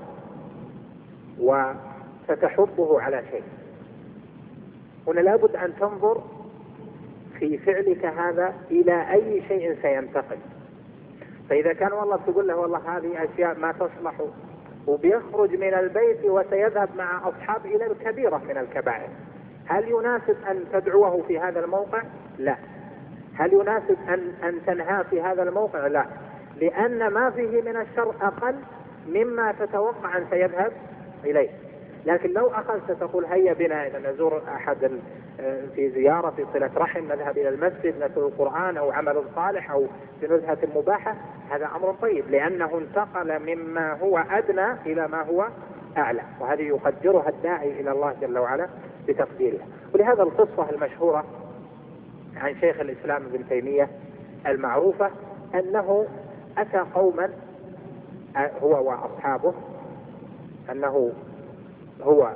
وستحضه على شيء. هنا لابد أن تنظر في فعلك هذا إلى أي شيء سينتقل. فإذا كان والله تقول له والله هذه أشياء ما تصلح، وبيخرج من البيت وسيذهب مع أصحاب إلى الكبيرة من الكبائر، هل يناسب أن تدعوه في هذا الموقع؟ لا. هل يناسب أن تنهى في هذا الموقع؟ لا، لأن ما فيه من الشر أقل مما تتوقع أن سيذهب إليه. لكن لو أخذت تقول هيا بنا نزور أحد في زيارة في صلة رحم، نذهب إلى المسجد نتلو القرآن أو عمل صالح أو في نزهة مباحة، هذا أمر طيب، لأنه انتقل مما هو أدنى إلى ما هو أعلى، وهذه يقدرها الداعي إلى الله جل وعلا بتقديرها. ولهذا القصة المشهورة عن شيخ الإسلام ابن تيمية المعروفة أنه أتى قوما هو وأصحابه، أنه هو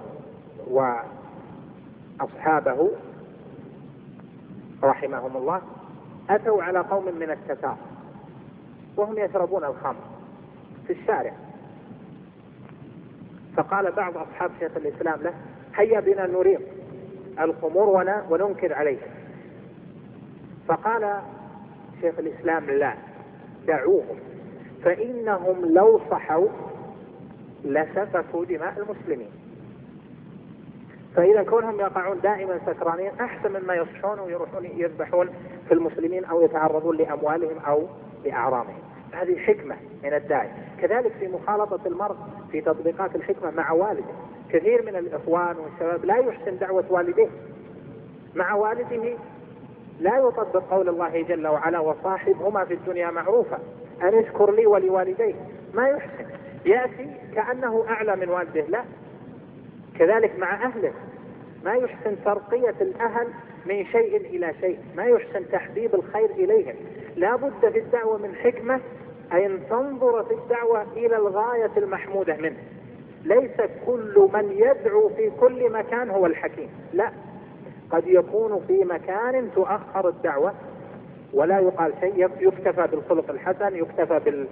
وأصحابه رحمهم الله أتوا على قوم من التتار وهم يشربون الخمر في الشارع، فقال بعض أصحاب شيخ الإسلام له: هيا بنا نريق الخمور وننكر عليها. فقال شيخ الإسلام: لا، دعوهم، فإنهم لو صحوا لسفكوا دماء المسلمين. فإذا كونهم يقعون دائما سكرانين أحسن مما يصحون ويروحون يذبحون في المسلمين أو يتعرضون لأموالهم أو لأعراضهم. هذه حكمة من الداعي. كذلك في مخالطة المرء في تطبيقات الحكمة مع والده. كثير من الإخوان والشباب لا يحسن دعوة والديه، مع والده لا يطبق قول الله جل وعلا: وصاحبهما في الدنيا معروفا أن اشكر لي ولوالديه. ما يحسن، يأتي كأنه أعلى من والده. لا، كذلك مع أهله ما يحسن ترقية الأهل من شيء إلى شيء، ما يحسن تحبيب الخير إليهم. لا بد في الدعوة من حكمة، أن تنظر في الدعوة إلى الغاية المحمودة منه. ليس كل من يدعو في كل مكان هو الحكيم، لا، قد يكون في مكان تؤخر الدعوة ولا يقال شيء، يكتفى بالخلق الحسن، يكتفى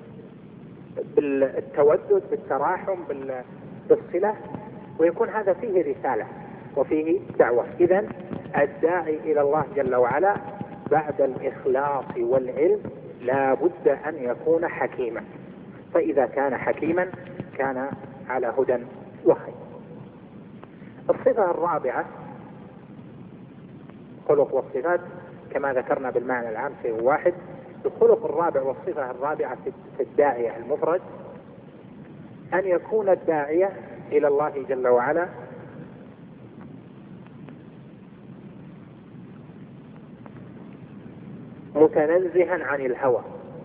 بالتودد، بالتراحم، بالصلة، ويكون هذا فيه رسالة وفيه دعوة. إذن الداعي إلى الله جل وعلا بعد الإخلاص والعلم لا بد أن يكون حكيما، فإذا كان حكيما كان على هدى وخير. الصفة الرابعة، خلق والصفات كما ذكرنا بالمعنى العام شيء واحد. الخلق الرابع والصفة الرابعة في الداعية المفرد أن يكون الداعية إلى الله جل وعلا متنزها عن الهوى.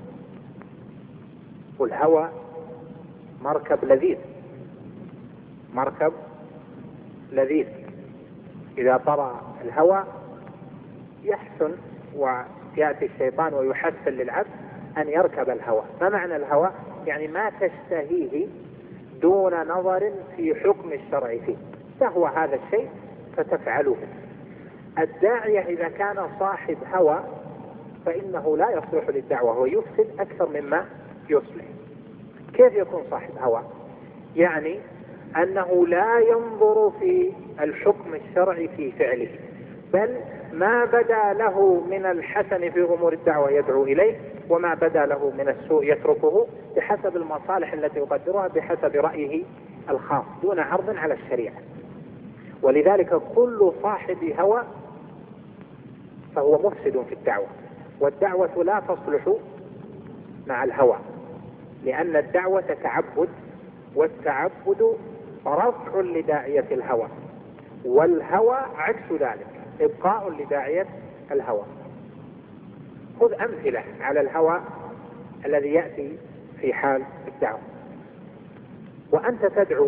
والهوى مركب لذيذ، مركب لذيذ. إذا طرأ الهوى يحسن ويأتي الشيطان ويحسن للعبد أن يركب الهوى. ما معنى الهوى؟ يعني ما تشتهيه دون نظر في حكم الشرع فيه، تهوى هذا الشيء فتفعله. الداعية إذا كان صاحب هوى فإنه لا يصلح للدعوة ويفسد أكثر مما يصلح. كيف يكون صاحب هوى؟ يعني أنه لا ينظر في الحكم الشرعي في فعله، بل ما بدا له من الحسن في أمور الدعوة يدعو إليه، وما بدا له من السوء يتركه بحسب المصالح التي يقدرها بحسب رأيه الخاص دون عرض على الشريعة. ولذلك كل صاحب هوى فهو مفسد في الدعوة، والدعوة لا تصلح مع الهوى، لأن الدعوة تعبد، والتعبد رفع لداعية الهوى، والهوى عكس ذلك، إبقاء لداعية الهوى. خذ أمثلة على الهوى الذي يأتي في حال الدعوة. وأنت تدعو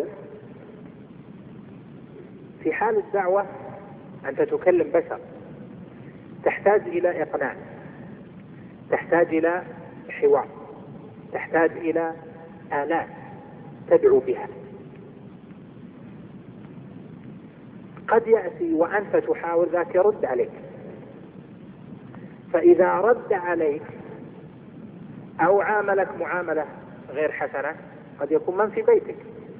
في حال الدعوة، أنت تكلم بشر، تحتاج إلى إقناع، تحتاج إلى حوار، تحتاج إلى آلات تدعو بها. قد يأتي وأنت تحاول ذاك يرد عليك، فإذا رد عليك أو عاملك معاملة غير حسنة، قد يكون من في بيتك،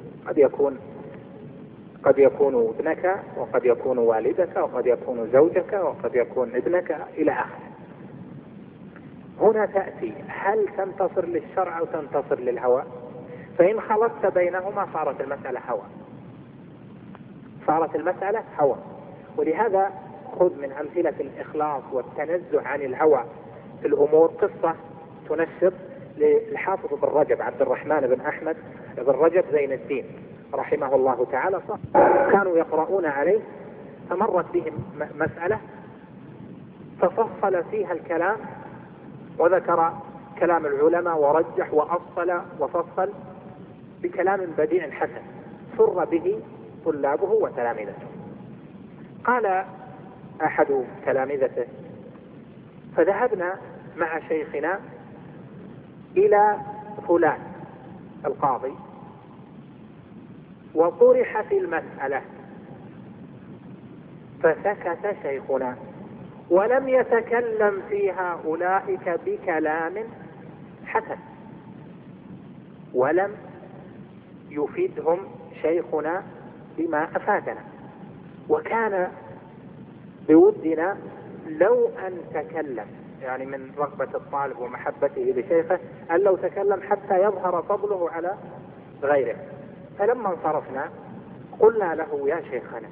قد يكون ابنك، وقد يكون والدك، وقد يكون زوجك، وقد يكون ابنك إلى آخره. هنا تأتي، هل تنتصر للشرع أو تنتصر للهوى؟ فإن خلطت بينهما صارت المسألة هوى، صارت المسألة هوى. ولهذا خذ من أمثلة الإخلاص والتنزه عن الهوى في الأمور قصة تنشط للحافظ بن رجب عبد الرحمن بن أحمد بن رجب زين الدين رحمه الله تعالى. كانوا يقرؤون عليه فمرت بهم مسألة ففصل فيها الكلام وذكر كلام العلماء ورجح وأفصل وفصل بكلام بديع حسن سر به طلابه وتلامذته. قال أحد تلامذته: فذهبنا مع شيخنا إلى فلان القاضي وطرح في المسألة، فسكت شيخنا ولم يتكلم فيها أولئك بكلام حسن، ولم يفيدهم شيخنا بما أفادنا، وكان بودنا لو أن تكلم، يعني من رغبة الطالب ومحبته لشيخه أن لو تكلم حتى يظهر فضله على غيره. فلما انصرفنا قلنا له: يا شيخنا،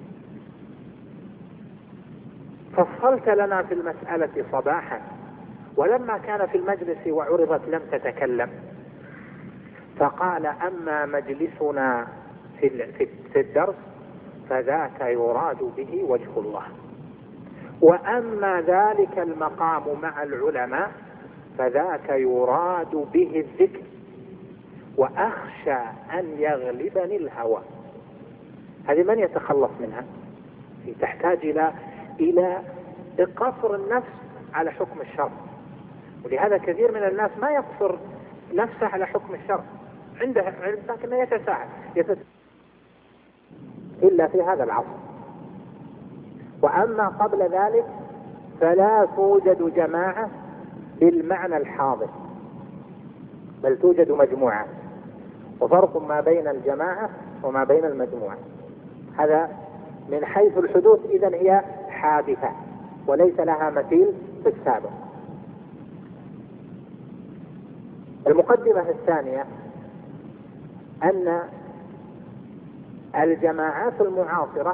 فصلت لنا في المسألة صباحا، ولما كان في المجلس وعرضت لم تتكلم. فقال: أما مجلسنا في الدرس فذاك يراد به وجه الله، وأما ذلك المقام مع العلماء فذاك يراد به الذكر، وأخشى أن يغلبني الهوى. هذه من يتخلص منها؟ تحتاج إلى قصر النفس على حكم الشرع، ولهذا كثير من الناس ما يقصر نفسه على حكم الشرع، عنده علم لكنه يتساهل إلا في هذا العصر. وأما قبل ذلك فلا توجد جماعة بالمعنى الحاضر، بل توجد مجموعة، وفرق ما بين الجماعة وما بين المجموعة. هذا من حيث الحدوث إذن هي حادثة وليس لها مثيل في السابق. المقدمة الثانية أن الجماعات المعاصرة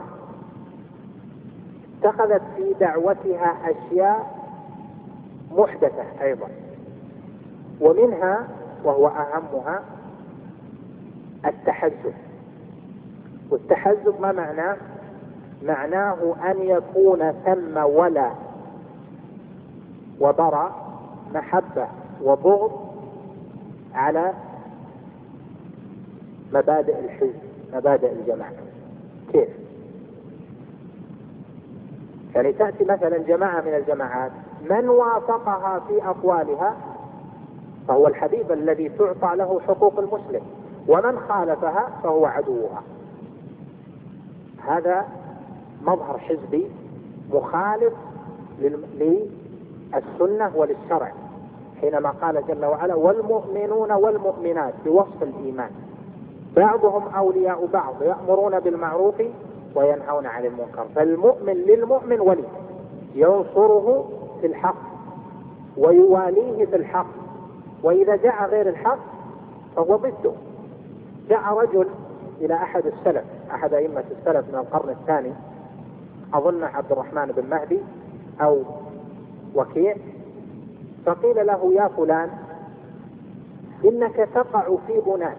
اتخذت في دعوتها أشياء محدثة أيضا، ومنها وهو أهمها التحزب. والتحزب ما معناه؟ معناه أن يكون ثم ولا وبراء، محبة وبغض على مبادئ الحزب، مبادئ الجماعة. كيف؟ يعني تأتي مثلا جماعة من الجماعات من وافقها في أقوالها فهو الحبيب الذي تعطى له حقوق المسلم، ومن خالفها فهو عدوها. هذا مظهر حزبي مخالف للسنة وللشرع، حينما قال جل وعلا: والمؤمنون والمؤمنات، بوصف الإيمان بعضهم أولياء بعض يأمرون بالمعروف وينهون عن المنكر. فالمؤمن للمؤمن ولي، ينصره في الحق ويواليه في الحق، وإذا جاء غير الحق فهو ضده. جاء رجل إلى أحد السلف، أحد أئمة السلف من القرن الثاني، أظن عبد الرحمن بن مهدي أو وكيع، فقيل له: يا فلان، إنك تقع في أناس،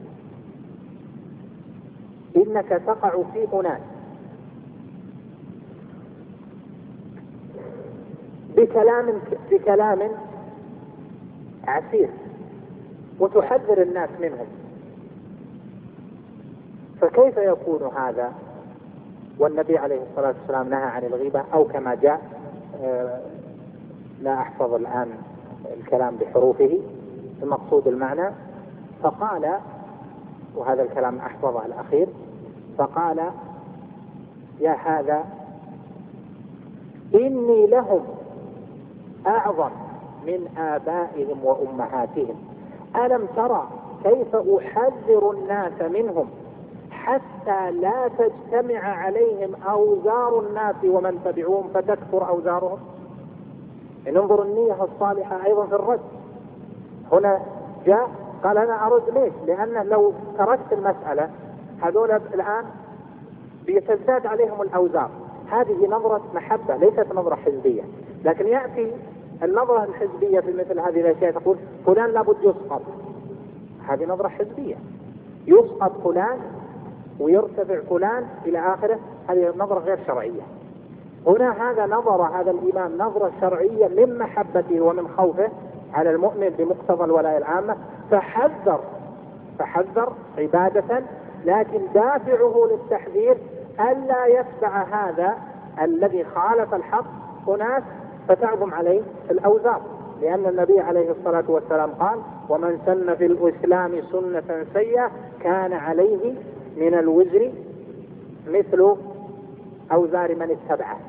إنك تقع في أناس بكلام عسير وتحذر الناس منهم، فكيف يكون هذا والنبي عليه الصلاة والسلام نهى عن الغيبة؟ أو كما جاء، لا أحفظ الآن الكلام بحروفه، المقصود المعنى. فقال، وهذا الكلام أحفظه الأخير، فقال: يا هذا، إني لهم أعظم من آبائهم وأمهاتهم، ألم ترى كيف أحذر الناس منهم حتى لا تجتمع عليهم أوزار الناس ومن تبعوهم فتكثر أوزارهم. ننظر النية الصالحة أيضا في الرد. هنا جاء قال: أنا أرد. ليش؟ لأن لو تركت المسألة هذول الآن بيتزداد عليهم الأوزار. هذه نظرة محبة ليست نظرة حزبية. لكن يأتي النظرة الحزبية في مثل هذه الأشياء تقول: فلان لابد يسقط. هذه نظرة حزبية، يسقط فلان ويرتفع فلان إلى آخره. هذه نظرة غير شرعية. هنا هذا هذا الإمام نظرة شرعية من محبته ومن خوفه على المؤمن بمقتضى الولاية العامة، فحذر عبادة، لكن دافعه للتحذير ألا يتبع هذا الذي خالف الحق أناس فتعظم عليه الأوزار، لأن النبي عليه الصلاة والسلام قال: ومن سن في الإسلام سنة سيئة كان عليه من الوزر مثل أوزار من اتبعه.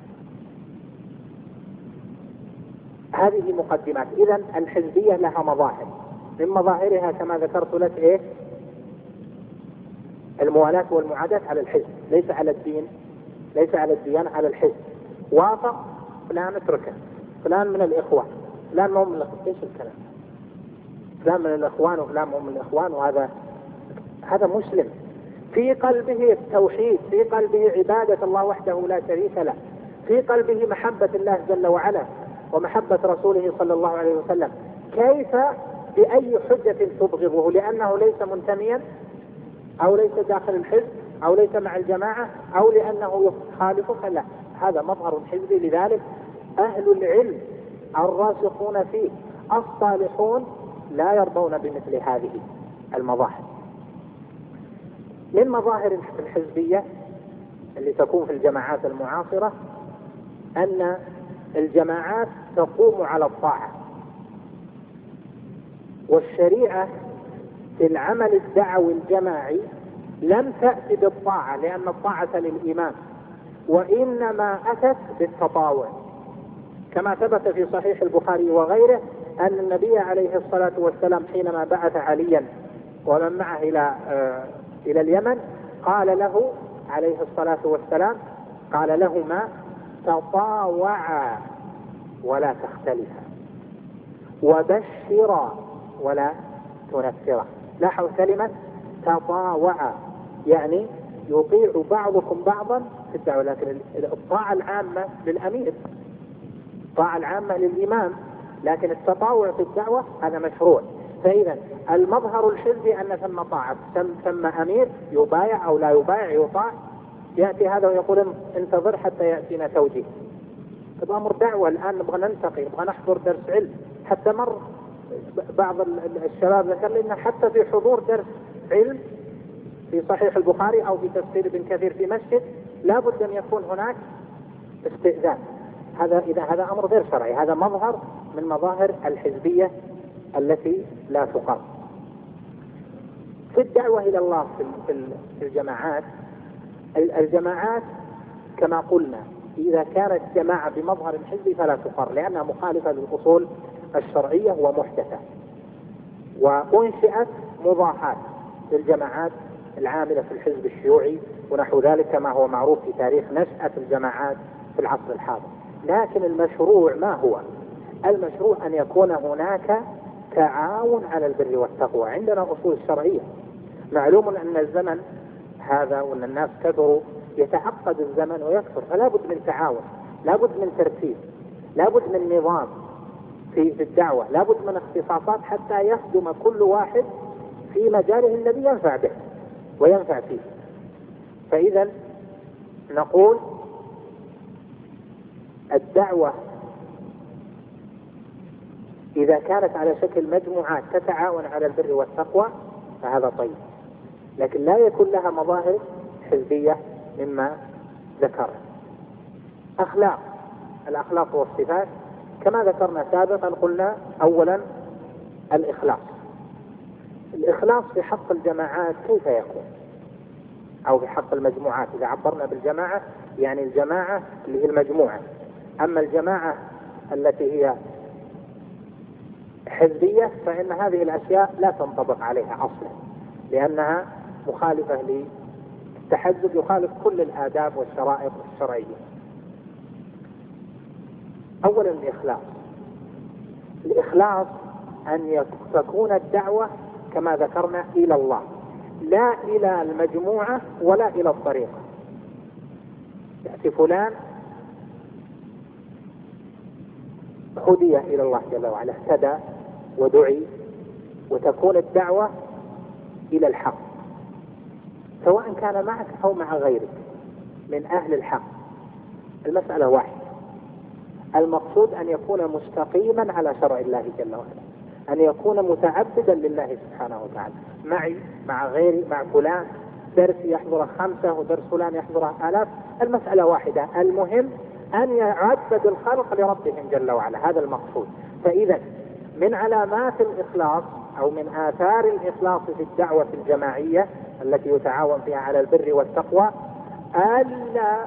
هذه مقدمات. إذن الحزبية لها مظاهر، من مظاهرها كما ذكرت لك الموالاة والمعاداة على الحزب، ليس على الدين، ليس على الديانة، على الحزب. وافق فلان اتركه، فلان من الإخوان، فلان مو من الإخوان، ايش الكلام؟ فلان من الإخوان وفلان مو من الإخوان، وهذا مسلم في قلبه التوحيد، في قلبه عبادة الله وحده لا شريك له، في قلبه محبة الله جل وعلا ومحبة رسوله صلى الله عليه وسلم. كيف بأي حجة تبغضه لأنه ليس منتميا أو ليس داخل الحزب أو ليس مع الجماعة أو لأنه يخالفك؟ لا، هذا مظهر حزبي. لذلك أهل العلم الراسخون فيه الصالحون لا يرضون بمثل هذه المظاهر. من مظاهر الحزبية اللي تكون في الجماعات المعاصرة أن الجماعات تقوم على الطاعة، والشريعة في العمل الدعوي الجماعي لم تأتي بالطاعة لأن الطاعة للإمام، وإنما أتت بالتطاوع، كما ثبت في صحيح البخاري وغيره أن النبي عليه الصلاة والسلام حينما بعث عليا ومن معه إلى اليمن قال له عليه الصلاة والسلام، قال لهما: تطاوعا ولا تختلفا، وبشرا ولا تنفرا. لاحظوا كلمة تطاوعا، يعني يطيع بعضكم بعضا في الدعوة، لكن الطاعة العامة للأمير، الطاعة العامة للإمام، لكن التطاوع في الدعوة هذا مشروع. فإذا المظهر الحزبي أن ثم طاعة، ثم أمير يبايع أو لا يبايع، يطاع. يأتي هذا ويقول: انتظر حتى يأتينا توجيه. هذا أمر دعوة، الآن نبغى نلتقي، نبغى نحضر درس علم. حتى مر بعض الشباب ذكر لنا حتى في حضور درس علم في صحيح البخاري أو في تفسير ابن كثير في مسجد لا بد أن يكون هناك استئذان. هذا أمر غير شرعي، هذا مظهر من مظاهر الحزبية التي لا تقر. في الدعوة إلى الله في الجماعات كما قلنا إذا كانت جماعة بمظهر حزبي فلا تقر، لأنها مخالفة للأصول الشرعية ومحدثة، وأنشئت مضاحات للجماعات العاملة في الحزب الشيوعي ونحو ذلك، كما هو معروف في تاريخ نشأة الجماعات في العصر الحاضر. لكن المشروع ما هو؟ المشروع أن يكون هناك تعاون على البر والتقوى. عندنا أصول شرعية، معلوم أن الزمن هذا وأن الناس كثروا، يتعقد الزمن ويكثر، فلا بد من تعاون، لا بد من ترتيب، لا بد من نظام في الدعوة، لا بد من اختصاصات حتى يخدم كل واحد في مجاله الذي ينفع به وينفع فيه. فإذا نقول الدعوة إذا كانت على شكل مجموعات تتعاون على البر والتقوى فهذا طيب، لكن لا يكون لها مظاهر حزبية مما ذكر. الأخلاق والصفات كما ذكرنا سابقا، قلنا أولا الإخلاص في حق الجماعات كيف يكون، أو في حق المجموعات. إذا عبرنا بالجماعة يعني الجماعة اللي هي المجموعة، أما الجماعة التي هي حزبية فإن هذه الأشياء لا تنطبق عليها أصلا، لأنها مخالفة للتحزب، يخالف كل الآداب والشرائط الشرعية. أولا الإخلاص أن تكون الدعوة كما ذكرنا إلى الله، لا إلى المجموعة ولا إلى الطريقة. يأتي فلان هدي إلى الله جل وعلا، اهتدى ودعي، وتكون الدعوة إلى الحق سواء كان معك أو مع غيرك من أهل الحق، المسألة واحدة. المقصود أن يكون مستقيما على شرع الله جل وعلا، أن يكون متعبدا لله سبحانه وتعالى، معي مع غيري، مع فلان درس يحضره 5 ودرس فلان يحضره 1000، المسألة واحدة، المهم أن يعبد الخلق لربهم جل وعلا، هذا المقصود. فإذا من علامات الإخلاص أو من آثار الإخلاص في الدعوة الجماعية التي يتعاون فيها على البر والتقوى ألا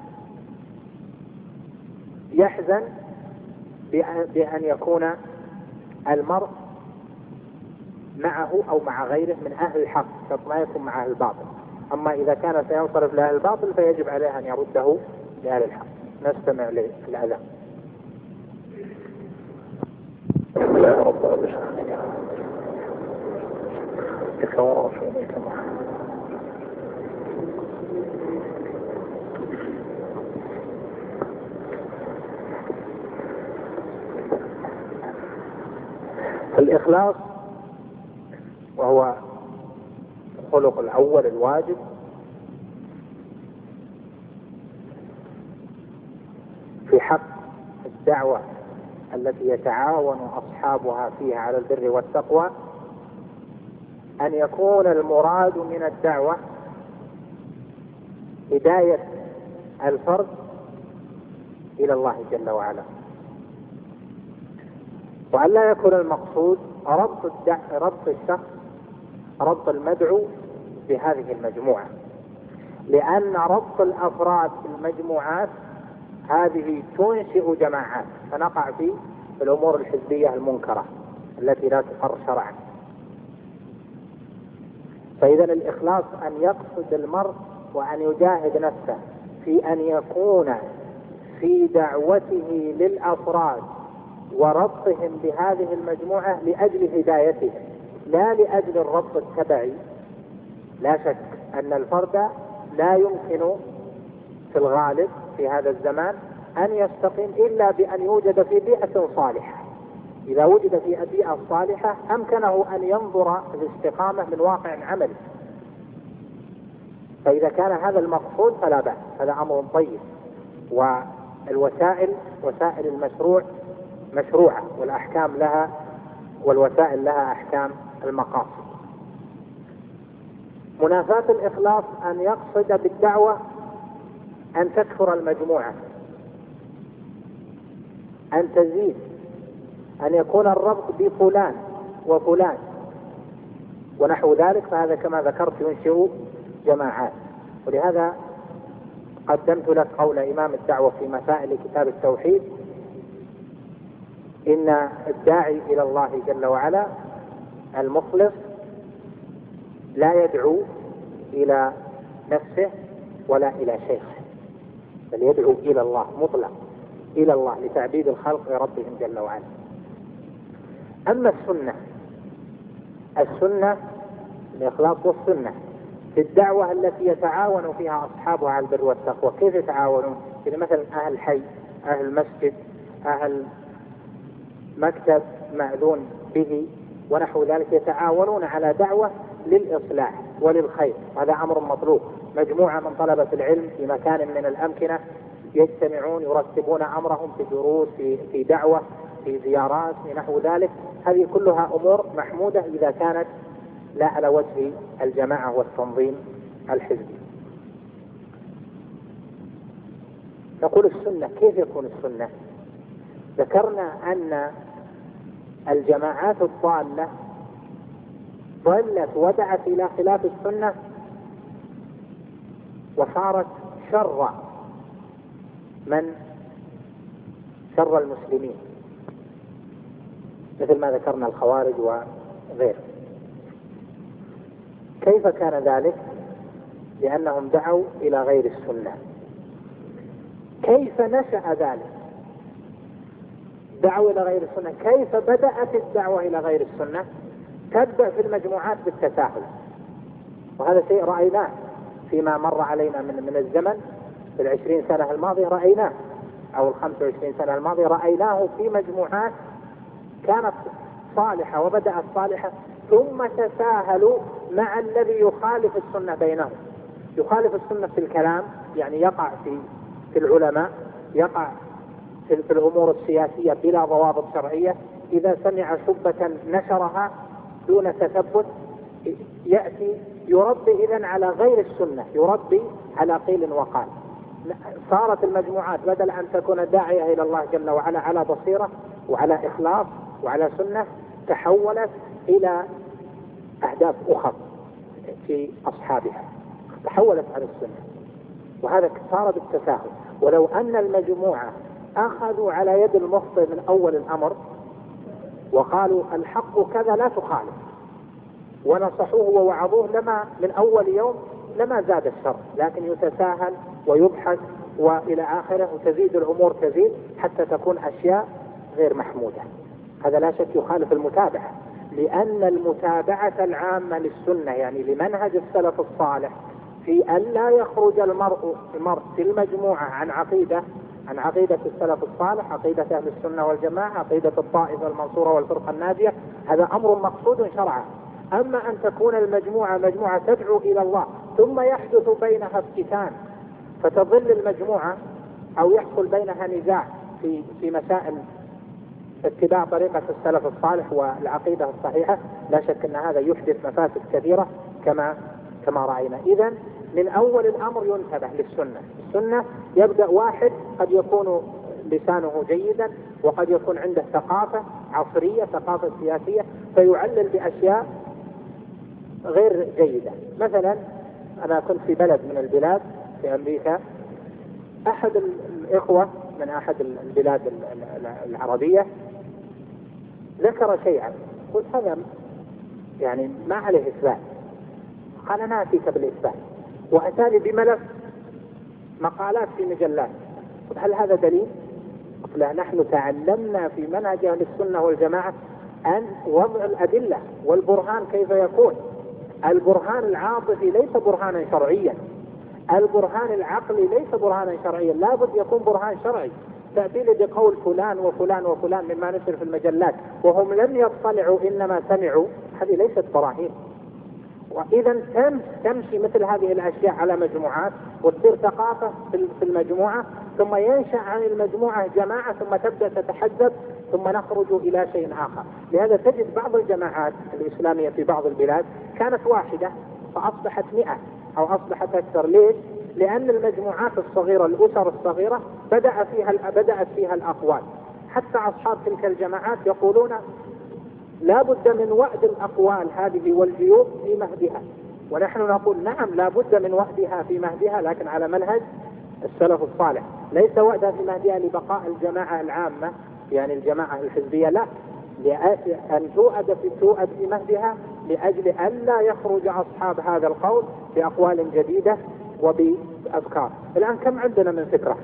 يحزن بأن يكون المرء معه أو مع غيره من أهل الحق، ما يكون مع أهل الباطل. أما إذا كان سينصرف لأهل الباطل فيجب عليه أن يرده لأهل الحق. نستمع للأذان. الإخلاص وهو الخلق الأول الواجب في حق الدعوة التي يتعاون أصحابها فيها على البر والتقوى أن يكون المراد من الدعوة هداية الفرد إلى الله جل وعلا، وأن لا يكون المقصود ربط الشخص ربط المدعو بهذه المجموعة، لأن ربط الأفراد في المجموعات هذه تنشئ جماعات فنقع في الأمور الحزبية المنكرة التي لا تقر شرعا. فإذا الإخلاص أن يقصد المرء وأن يجاهد نفسه في أن يكون في دعوته للأفراد وربطهم بهذه المجموعة لأجل هدايتهم لا لأجل الربط التبعي. لا شك أن الفرد لا يمكن في الغالب في هذا الزمان أن يستقيم إلا بأن يوجد في بيئة صالحة. إذا وجد في بيئة صالحة أمكنه أن ينظر الاستقامة من واقع عملي. فإذا كان هذا المقصود فلا بأس، هذا أمر طيب. والوسائل وسائل المشروع مشروعة والأحكام لها والوسائل لها أحكام المقاصد. منافاة الإخلاص أن يقصد بالدعوة أن تكثر المجموعة، أن تزيد، أن يكون الربط بفلان وفلان ونحو ذلك، فهذا كما ذكرت ينشئ جماعات. ولهذا قدمت لك قول إمام الدعوة في مسائل كتاب التوحيد: إن الداعي إلى الله جل وعلا المخلص لا يدعو إلى نفسه ولا إلى شيخه، بل يدعو إلى الله مطلق، إلى الله لتعبيد الخلق لربهم جل وعلا. أما السنة الإخلاص والسنة في الدعوة التي يتعاون فيها أصحابها على البر والتقوى. كيف يتعاونون؟ يعني مثلا أهل حي، أهل مسجد، أهل مكتب مأذون به ونحو ذلك يتعاونون على دعوة للإصلاح وللخير، هذا أمر مطلوب. مجموعة من طلبة العلم في مكان من الأمكنة يجتمعون يرتبون أمرهم في دروس، في دعوة، في زيارات، في نحو ذلك، هذه كلها أمور محمودة إذا كانت لا على وجه الجماعة والتنظيم الحزبي. نقول السنة، كيف يكون السنة؟ ذكرنا أن الجماعات الضالة ضلت ودعت إلى خلاف السنة وصارت شر المسلمين، مثل ما ذكرنا الخوارج وغيره. كيف كان ذلك؟ لأنهم دعوا إلى غير السنة. كيف نشأ ذلك؟ دعوا إلى غير السنة. كيف بدأت الدعوة إلى غير السنة؟ تبدأ في المجموعات بالتساهل، وهذا شيء رأيناه فيما مر علينا من الزمن في 20 سنة الماضية، رأيناه، أو 25 سنة الماضية رأيناه في مجموعات كانت صالحة وبدأت صالحة ثم تساهلوا مع الذي يخالف السنة بينهم. يخالف السنة في الكلام، يعني يقع في العلماء، يقع في الأمور السياسية بلا ضوابط شرعية. إذا سمع شبة نشرها دون تثبت يأتي يربي إذن على غير السنة، يربي على قيل وقال. صارت المجموعات بدل أن تكون داعية إلى الله جل وعلا على بصيرة وعلى إخلاص وعلى سنة، تحولت إلى أهداف أخرى في أصحابها، تحولت عن السنة، وهذا صار بالتساهل. ولو أن المجموعة أخذوا على يد المخطئ من أول الأمر وقالوا الحق كذا لا تخالف ونصحوه ووعظوه، لما من أول يوم لما زاد الشر، لكن يتساهل ويبحث وإلى آخره، وتزيد الأمور تزيد حتى تكون أشياء غير محمودة. هذا لا شك يخالف المتابعة، لأن المتابعة العامة للسنة يعني لمنهج السلف الصالح في أن لا يخرج المرء في المجموعة عن عقيدة السلف الصالح، عقيدة أهل السنة والجماعة، عقيدة الطائفة المنصورة والفرقة الناجية، هذا أمر مقصود شرعا. أما أن تكون المجموعة مجموعة تدعو إلى الله ثم يحدث بينها افتتان فتظل المجموعة أو يحصل بينها نزاع في مسائل اتباع طريقة السلف الصالح والعقيدة الصحيحة، لا شك أن هذا يحدث مفاسد كثيرة كما رأينا. إذن من أول الأمر ينتبه للسنة. السنة يبدأ واحد قد يكون لسانه جيدا وقد يكون عنده ثقافة عصرية، ثقافة سياسية، فيعلل بأشياء غير جيدة. مثلا أنا كنت في بلد من البلاد في أمريكا، أحد الإخوة من أحد البلاد العربية ذكر شيئا، قلت هذا يعني ما عليه إثبات. قال أنا أتيك بالإثبات، وأتاني بملف مقالات في مجلات. قلت هل هذا دليل؟ قلت لا، نحن تعلمنا في منهج أهل السنة والجماعة أن وضع الأدلة والبرهان كيف يكون. البرهان العاطفي ليس برهانا شرعيا، البرهان العقلي ليس برهانا شرعيا، لابد يكون برهان شرعي. تأتي لي بقول فلان وفلان وفلان مما نشر في المجلات وهم لم يطلعوا إنما سمعوا، هذه ليست براهين. وإذا تمشي مثل هذه الأشياء على مجموعات وتصير ثقافة في المجموعة، ثم ينشأ عن المجموعة جماعة، ثم تبدأ تتحزب، ثم نخرج إلى شيء آخر. لهذا تجد بعض الجماعات الإسلامية في بعض البلاد كانت واحدة فأصبحت 100 أو أصبحت أكثر. ليش؟ لأن المجموعات الصغيرة، الأسر الصغيرة بدأت فيها الأقوال. حتى أصحاب تلك الجماعات يقولون لا بد من وأد الأقوال هذه والجيوب في مهدها، ونحن نقول نعم لا بد من وأدها في مهدها، لكن على منهج السلف الصالح، ليس وأدها في مهدها لبقاء الجماعة العامة يعني الجماعة الحزبية، لا، أن تؤد في مهدها لأجل أن لا يخرج أصحاب هذا القول بأقوال جديدة وبأفكار. الآن كم عندنا من فكرة،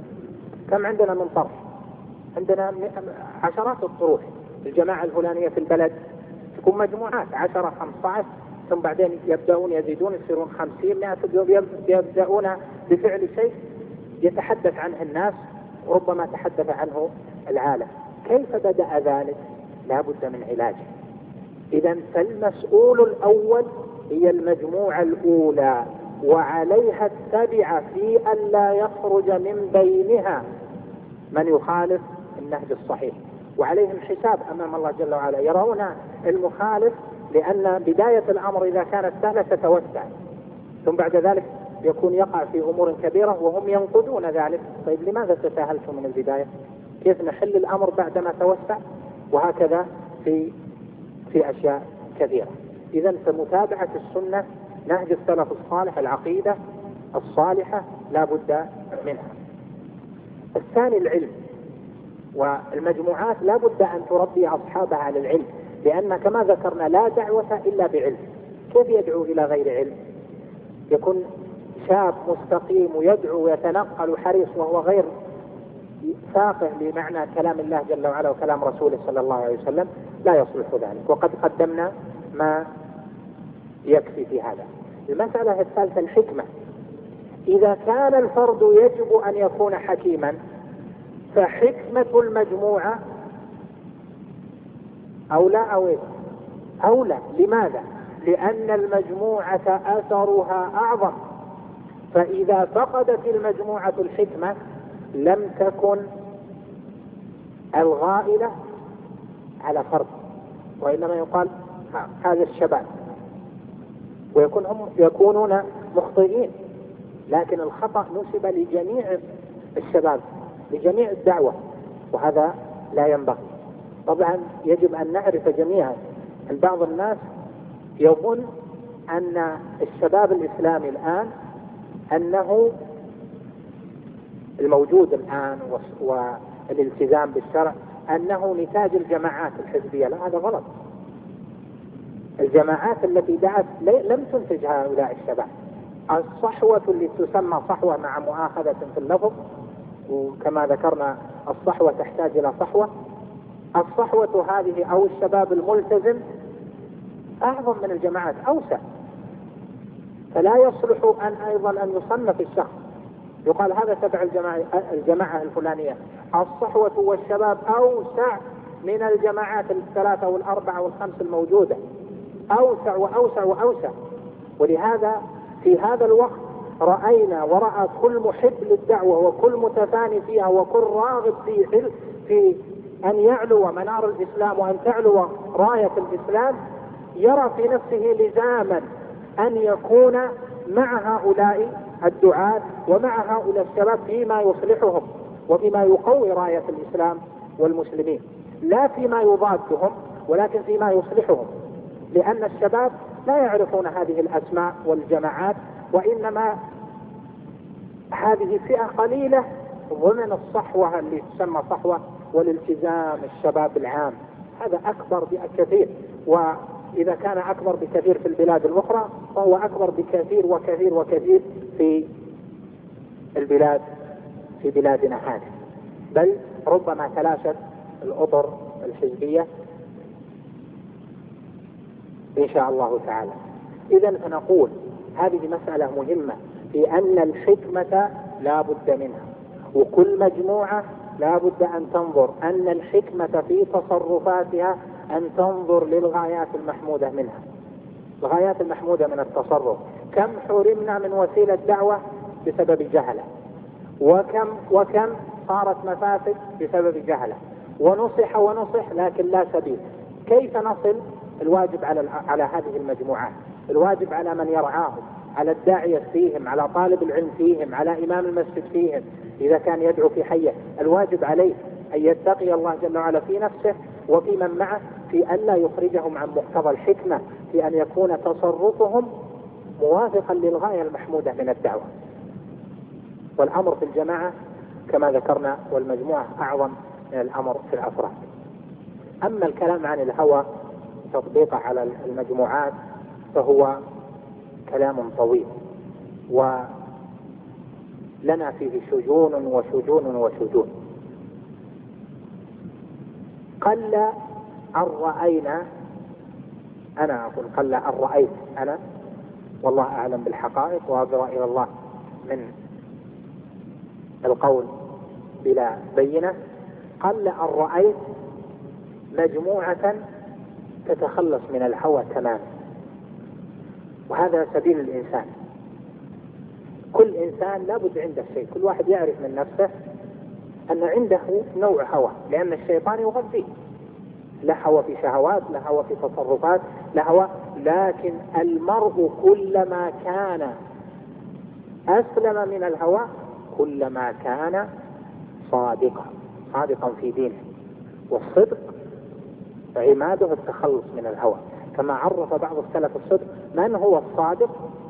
كم عندنا من طرح، عندنا عشرات الطروح. الجماعة الفلانية في البلد تكون مجموعات 10 15، ثم بعدين يبدأون يزيدون يصيرون 50 100، يبدأون بفعل شيء يتحدث عنه الناس وربما تحدث عنه العالم. كيف بدأ ذلك؟ لا بد من علاجه. إذن فالمسؤول الأول هي المجموعة الأولى، وعليها التبع في أن لا يخرج من بينها من يخالف النهج الصحيح، وعليهم حساب أمام الله جل وعلا. يرون المخالف، لأن بداية الأمر إذا كانت سهلة تتوسع، ثم بعد ذلك يكون يقع في أمور كبيرة وهم ينقدون ذلك. طيب لماذا تساهلتم من البداية؟ كيف نحل الأمر بعدما توسع؟ وهكذا في أشياء كثيرة. إذن فمتابعة السنة نهج السلف الصالح، العقيدة الصالحة لا بد منها. الثاني العلم، والمجموعات لا بد أن تربي أصحابها على العلم، لأن كما ذكرنا لا دعوة إلا بعلم. كيف يدعو إلى غير علم؟ يكون شاب مستقيم ويدعو ويتنقل حريص وهو غير فاقه لمعنى كلام الله جل وعلا وكلام رسوله صلى الله عليه وسلم، لا يصلح ذلك، وقد قدمنا ما يكفي في هذا. المسألة الثالثة الحكمة. إذا كان الفرد يجب أن يكون حكيما، فحكمة المجموعة أولى. لماذا؟ لأن المجموعة أثرها أعظم، فإذا فقدت المجموعة الحكمة لم تكن الغائلة على فرد، وإنما يقال هذا الشباب، يكونون مخطئين، لكن الخطأ نسب لجميع الشباب، لجميع الدعوة، وهذا لا ينبغي. طبعا يجب أن نعرف جميعا أن بعض الناس يظن أن الشباب الإسلامي الآن أنه الموجود الآن والالتزام بالشرع أنه نتاج الجماعات الحزبية. لا، هذا غلط. الجماعات التي دعت لم تنتج هؤلاء الشباب، الصحوة اللي تسمى صحوة مع مؤاخذة في اللفظ، وكما ذكرنا الصحوة تحتاج إلى صحوة. الصحوة هذه أو الشباب الملتزم أعظم من الجماعات، أوسع، فلا يصلح أن أيضا أن يصنف الشخص يقال هذا تبع الجماعة الفلانية. الصحوة والشباب أوسع من الجماعات الثلاثة والأربعة والخمس الموجودة، أوسع وأوسع وأوسع. ولهذا في هذا الوقت رأينا ورأى كل محب للدعوة وكل متفاني فيها وكل راغب في أن يعلو منار الإسلام وأن تعلو راية الإسلام، يرى في نفسه لزاما أن يكون مع هؤلاء الدعاة ومع هؤلاء الشباب فيما يصلحهم وبما يقوي راية الإسلام والمسلمين، لا فيما يضادهم ولكن فيما يصلحهم، لأن الشباب لا يعرفون هذه الأسماء والجماعات، وإنما هذه فئة قليلة ضمن الصحوة اللي تسمى صحوة والالتزام الشباب العام. هذا أكبر بكثير، وإذا كان أكبر بكثير في البلاد الأخرى فهو أكبر بكثير وكثير وكثير في بلادنا هذه، بل ربما تلاشت الأطر الحزبية إن شاء الله تعالى. إذن فنقول هذه مسألة مهمة في أن الحكمة لا بد منها، وكل مجموعة لا بد أن تنظر أن الحكمة في تصرفاتها أن تنظر للغايات المحمودة منها. الغايات المحمودة من التصرف، كم حرمنا من وسيلة دعوة بسبب جهلة، وكم صارت مفاسد بسبب جهلة، ونصح لكن لا سبيل. كيف نصل؟ الواجب على هذه المجموعات، الواجب على من يرعاهم، على الداعية فيهم، على طالب العلم فيهم، على إمام المسجد فيهم إذا كان يدعو في حيه، الواجب عليه أن يتقي الله جل وعلا في نفسه وفي من معه في أن لا يخرجهم عن مقتضى الحكمة، في أن يكون تصرفهم موافقا للغاية المحمودة من الدعوة. والأمر في الجماعة كما ذكرنا والمجموعة أعظم من الأمر في الأفراد. أما الكلام عن الهوى تطبيقه على المجموعات فهو كلام طويل، ولنا فيه شجون وشجون وشجون. قل أن رأينا، أنا أقول قل أن رأيت أنا، والله أعلم بالحقائق وأبرأ إلى الله من القول بلا بينة، قل أن رأيت مجموعة تتخلص من الهوى تماما. وهذا سبيل الإنسان، كل إنسان لابد عنده شيء، كل واحد يعرف من نفسه أن عنده نوع هوى، لأن الشيطان يغذيه، لا هوى في شهوات، لا هوى في تصرفات، لا هوى. لكن المرء كلما كان أسلم من الهوى كلما كان صادقا في دينه، والصدق عماده التخلص من الهوى. كما عرف بعض السلف الصدق، من هو الصادق؟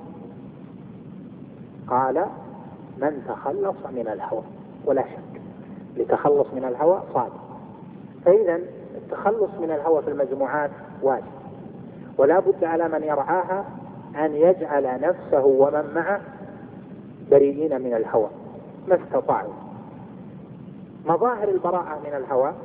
قال من تخلص من الهوى، ولا شك لتخلص من الهوى صادق. فإذا التخلص من الهوى في المجموعات واجب، ولا بد على من يرعاها أن يجعل نفسه ومن معه بريئين من الهوى ما استطاعوا. مظاهر البراءة من الهوى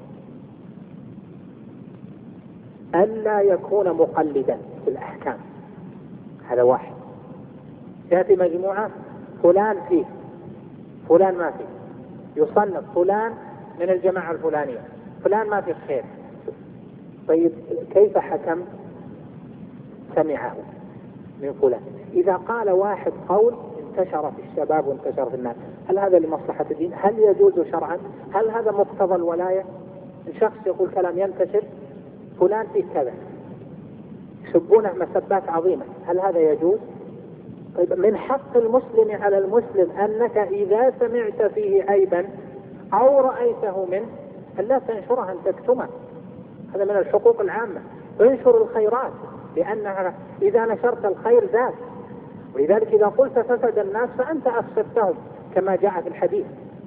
ألا يكون مقلدا في الأحكام، هذا واحد. تأتي مجموعة فلان فيه فلان ما فيه، يصنف فلان من الجماعة الفلانية، فلان ما فيه خير. طيب كيف حكم سمعه من فلان؟ إذا قال واحد قول انتشر في الشباب وانتشر في الناس، هل هذا لمصلحة الدين؟ هل يجوز شرعا؟ هل هذا مقتضى الولاية؟ الشخص يقول كلام ينتشر، فلان فيه كذا، يسبونه مسبات عظيمة، هل هذا يجوز؟ طيب من حق المسلم على المسلم أنك إذا سمعت فيه عيبا أو رأيته منه أن لا تنشره، أن تكتمه، هذا من الحقوق العامة. انشر الخيرات، لأنها إذا نشرت الخير زاد، ولذلك إذا قلت فسد الناس فأنت أفسدتهم، كما جاء في الحديث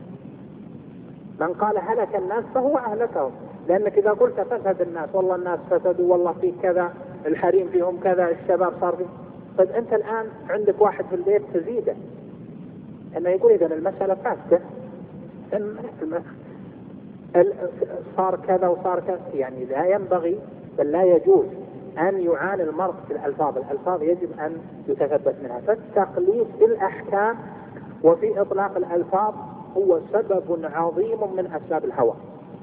من قال هلك الناس فهو أهلكهم. لأنك إذا قلت فسد الناس، والله الناس فسدوا، والله فيه كذا، الحريم فيهم كذا، الشباب صار فيه، طيب أنت الآن عندك واحد في البيت تزيده، أنه يقول إذا المسألة فاسدة، صار كذا وصار كذا. يعني لا ينبغي بل لا يجوز أن يعاني المرء في الألفاظ. الألفاظ يجب أن يتثبت منها. فالتقليد في الأحكام وفي إطلاق الألفاظ هو سبب عظيم من أسباب الهوى.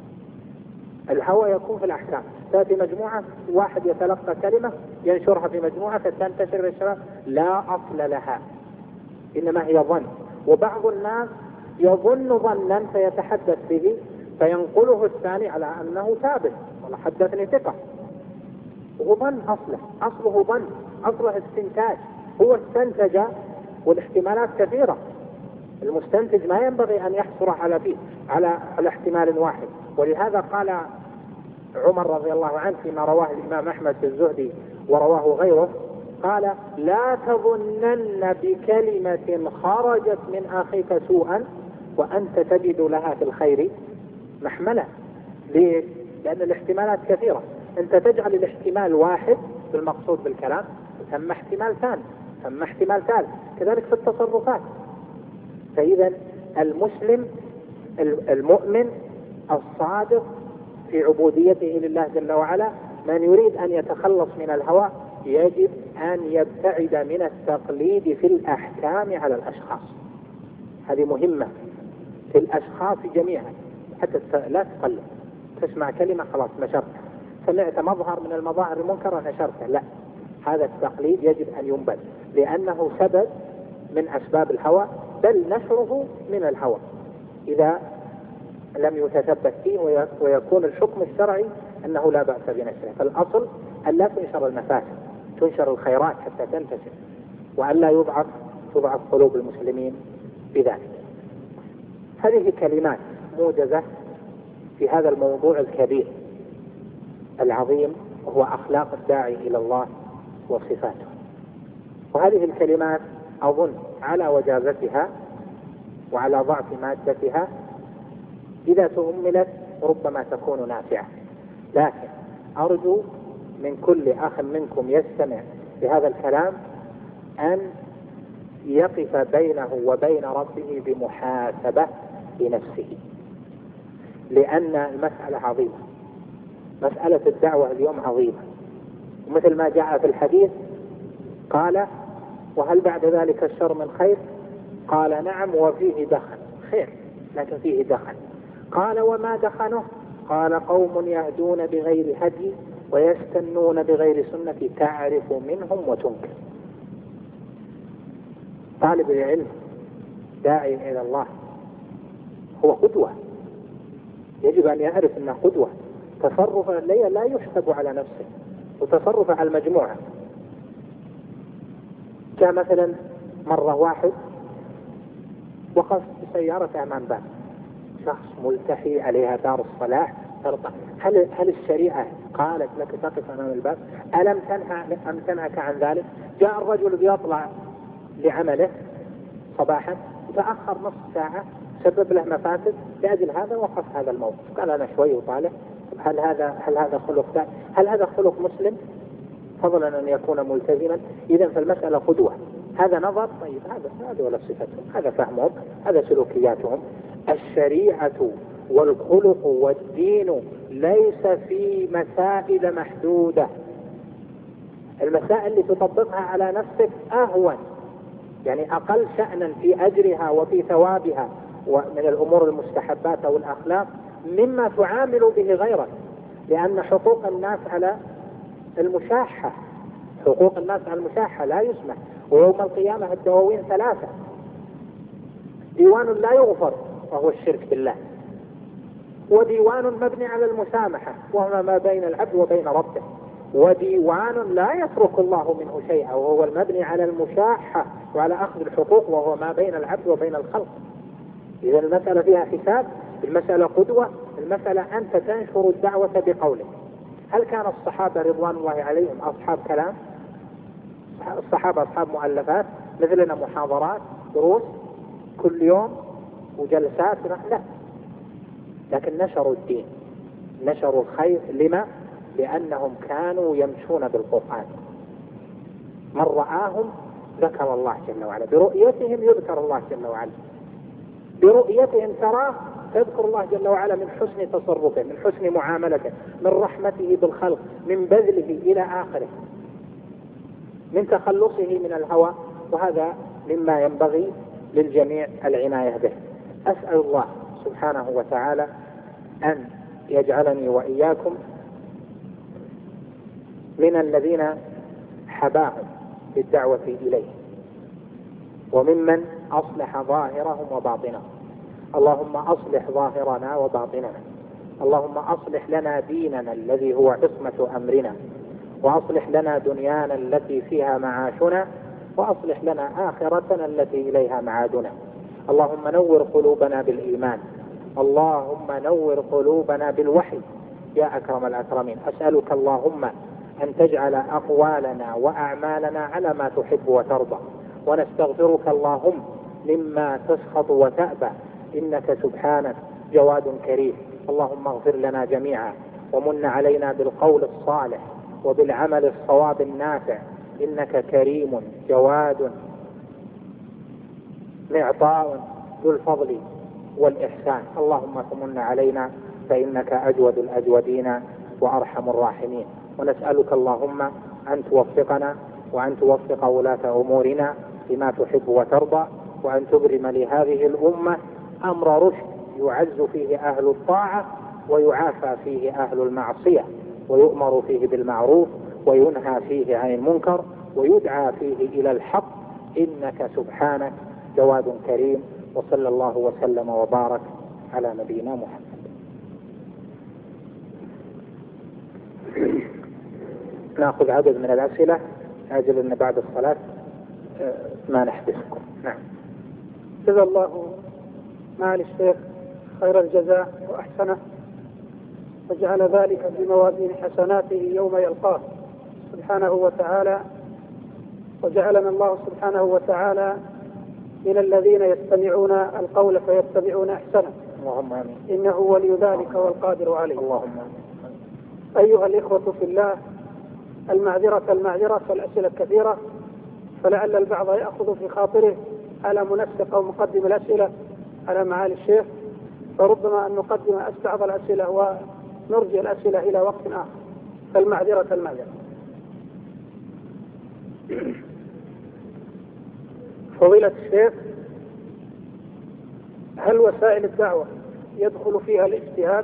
الهوى يكون في الأحكام. تأتي مجموعة، واحد يتلقى كلمة ينشرها في مجموعة فتنتشر الشباب، لا أصل لها، إنما هي ظن. وبعض الناس يظن ظنا فيتحدث به فينقله الثاني على أنه ثابت، والله حدثني ثقة، هو ظن أصله ظن، أصله استنتاج، هو استنتج والاحتمالات كثيرة. المستنتج ما ينبغي أن يحصر على احتمال واحد. ولهذا قال عمر رضي الله عنه فيما رواه الإمام أحمد في الزهد ورواه غيره، قال: لا تظنن بكلمة خرجت من أخيك سوءا وأنت تجد لها في الخير محملا. ليه؟ لأن الاحتمالات كثيرة، أنت تجعل الاحتمال واحد بالمقصود بالكلام، ثم احتمال ثاني، ثم احتمال ثالث، كذلك في التصرفات. فإذا المسلم المؤمن الصادق في عبوديته لله جل وعلا، من يريد أن يتخلص من الهوى يجب أن يبتعد من التقليد في الأحكام على الأشخاص. هذه مهمة في الأشخاص جميعا، حتى لا تقلد. تسمع كلمة خلاص نشرت، سمعت مظهر من المظاهر المنكرة نشرته، لا، هذا التقليد يجب أن ينبذ، لأنه سبب من أسباب الهوى، بل نشره من الهوى إذا لم يتثبت فيه ويكون الحكم الشرعي أنه لا بأس بنشره. فالأصل أن لا تنشر المفاسد، تنشر الخيرات حتى تنتشر، وأن لا تضعف قلوب المسلمين بذلك. هذه كلمات موجزة في هذا الموضوع الكبير العظيم، وهو أخلاق الداعي إلى الله وصفاته. وهذه الكلمات أظن على وجازتها وعلى ضعف مادتها إذا تؤملت ربما تكون نافعة، لكن أرجو من كل أخ منكم يستمع لهذا الكلام أن يقف بينه وبين ربه بمحاسبة لنفسه، لأن المسألة عظيمة، مسألة الدعوة اليوم عظيمة. ومثل ما جاء في الحديث قال: وهل بعد ذلك الشر من خير؟ قال: نعم، وفيه دخن. خير، لكن فيه دخن. قال: وما دخنه؟ قال: قوم يهدون بغير هدي ويستنون بغير سنة تعرف منهم وتنكر. طالب العلم داعي إلى الله هو قدوة، يجب أن يعرف أنه قدوة. تصرف لا يحسب على نفسه، وتصرف على المجموعة. جاء مثلا مرة واحد وقف بسيارة أمام باب، شخص ملتحي عليها دار الصلاح ترضى. هل الشريعة قالت لك تقف أمام الباب؟ ألم تنهك عن ذلك؟ جاء الرجل بيطلع لعمله صباحا، تأخر نصف ساعة، سبب له مفاسد، لأجل هذا وقف هذا الموقف. قال: أنا شوي وطالع. هل هذا خلق؟ هل هذا خلق مسلم؟ فضلا أن يكون ملتزما. إذن فالمسألة قدوة. هذا نظر، طيب هذا ولا صفتهم، هذا فهمهم، هذا سلوكياتهم. الشريعة والخلق والدين ليس في مسائل محدودة. المسائل اللي تطبقها على نفسك أهون، يعني أقل شأنا في أجرها وفي ثوابها ومن الأمور المستحبات أو الأخلاق مما تعامل به غيرك. لأن حقوق الناس على المشاحة، حقوق الناس على المشاحة لا يسمح. ويوم القيامة الدواوين 3: ديوان لا يغفر وهو الشرك بالله، وديوان مبني على المسامحة وهو ما بين العبد وبين ربه، وديوان لا يترك الله منه شيئا وهو المبني على المشاحة وعلى أخذ الحقوق وهو ما بين العبد وبين الخلق. إذا المسألة فيها حساب، المسألة قدوة، المسألة أنت تنشر الدعوة بقولك. هل كان الصحابة رضوان الله عليهم أصحاب كلام؟ الصحابة أصحاب مؤلفات مثلنا، محاضرات، دروس كل يوم وجلسات؟ لا، لكن نشروا الدين، نشروا الخير. لما؟ لأنهم كانوا يمشون بالقرآن. من رآهم ذكر الله جل وعلا، برؤيتهم يذكر الله جل وعلا، برؤيتهم تراه تذكر الله جل وعلا من حسن تصرفه، من حسن معاملته، من رحمته بالخلق، من بذله إلى آخره، من تخلصه من الهوى. وهذا مما ينبغي للجميع العناية به. أسأل الله سبحانه وتعالى أن يجعلني وإياكم من الذين حباهم بالدعوة إليه، وممن أصلح ظاهرهم وباطنهم. اللهم أصلح ظاهرنا وباطننا، اللهم أصلح لنا ديننا الذي هو عصمة أمرنا، وأصلح لنا دنيانا التي فيها معاشنا، وأصلح لنا آخرتنا التي إليها معادنا. اللهم نور قلوبنا بالإيمان، اللهم نور قلوبنا بالوحي يا أكرم الأكرمين. أسألك اللهم أن تجعل أقوالنا وأعمالنا على ما تحب وترضى، ونستغفرك اللهم مما تسخط وتأبى، إنك سبحانك جواد كريم. اللهم اغفر لنا جميعا، ومن علينا بالقول الصالح وبالعمل الصواب النافع، إنك كريم جواد معطاء ذو الفضل والإحسان. اللهم تمن علينا فإنك أجود الأجودين وأرحم الراحمين. ونسألك اللهم أن توفقنا وأن توفق ولاة أمورنا بما تحب وترضى، وأن تبرم لهذه الأمة أمر رشد يعز فيه أهل الطاعة ويعافى فيه أهل المعصية، ويؤمر فيه بالمعروف وينهى فيه عن المنكر، ويدعى فيه إلى الحق، إنك سبحانك جواد كريم. وصلى الله وسلم وبارك على نبينا محمد. نأخذ عدد من الأسئلة أجل أن بعد الصلاة ما نحبسكم. نعم. جزا الله معالي الشيخ خير الجزاء وأحسنه، وجعل ذلك في موازين حسناته يوم يلقاه سبحانه وتعالى، وجعلنا الله سبحانه وتعالى من الذين يستمعون القول فيتبعون أحسنه. اللهم آمين. إنه ولي ذلك والقادر عليه. اللهم آمين. أيها الإخوة في الله، المعذرة فالأسئلة كثيرة، فلعل البعض يأخذ في خاطره على منسق أو مقدم الأسئلة على معالي الشيخ، فربما أن نقدم بعض الأسئلة ونرجع الأسئلة إلى وقت آخر، فالمعذرة. فضيلة الشيخ، هل وسائل الدعوة يدخل فيها الاجتهاد؟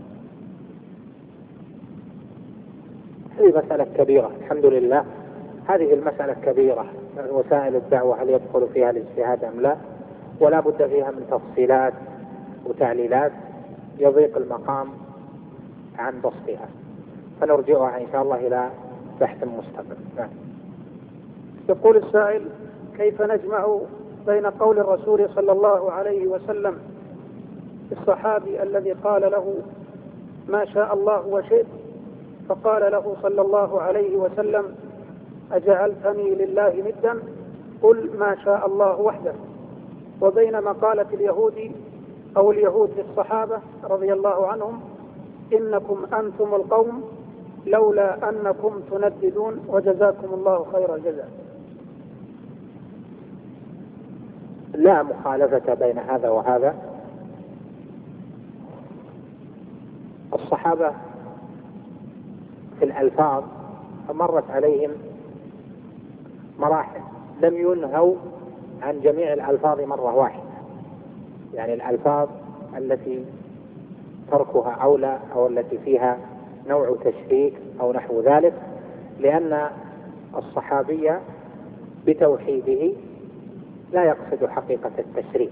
هذه مسألة كبيرة الحمد لله، هذه المسألة كبيرة. وسائل الدعوة هل يدخل فيها الاجتهاد أم لا؟ ولا بد فيها من تفصيلات وتعليلات يضيق المقام عن بسطها، فنرجعها إن شاء الله إلى بحث مستقل. يقول السائل: كيف نجمع بين قول الرسول صلى الله عليه وسلم الصحابي الذي قال له ما شاء الله وشئت، فقال له صلى الله عليه وسلم أجعلتني لله ندا قل ما شاء الله وحده، وبين مقالة اليهود للصحابة رضي الله عنهم إنكم أنتم القوم لولا أنكم تنددون وجزاكم الله خير الجزاء؟ لا مخالفة بين هذا وهذا. الصحابة في الألفاظ مرت عليهم مراحل، لم ينهوا عن جميع الألفاظ مرة واحدة، يعني الألفاظ التي تركها أولى أو التي فيها نوع تشريك أو نحو ذلك، لأن الصحابي بتوحيده لا يقصد حقيقة التشريك،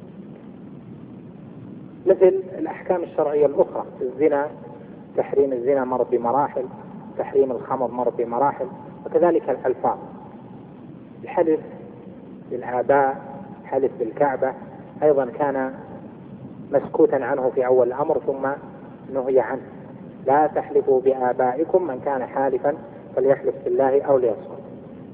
مثل الأحكام الشرعية الأخرى. الزنا، تحريم الزنا مر بمراحل، تحريم الخمر مر بمراحل، وكذلك الألفاظ. الحلف بالآباء، حلف بالكعبة، أيضا كان مسكوتا عنه في أول الأمر ثم نهي عنه. لا تحلفوا بآبائكم، من كان حالفا فليحلف بالله أو ليصمت.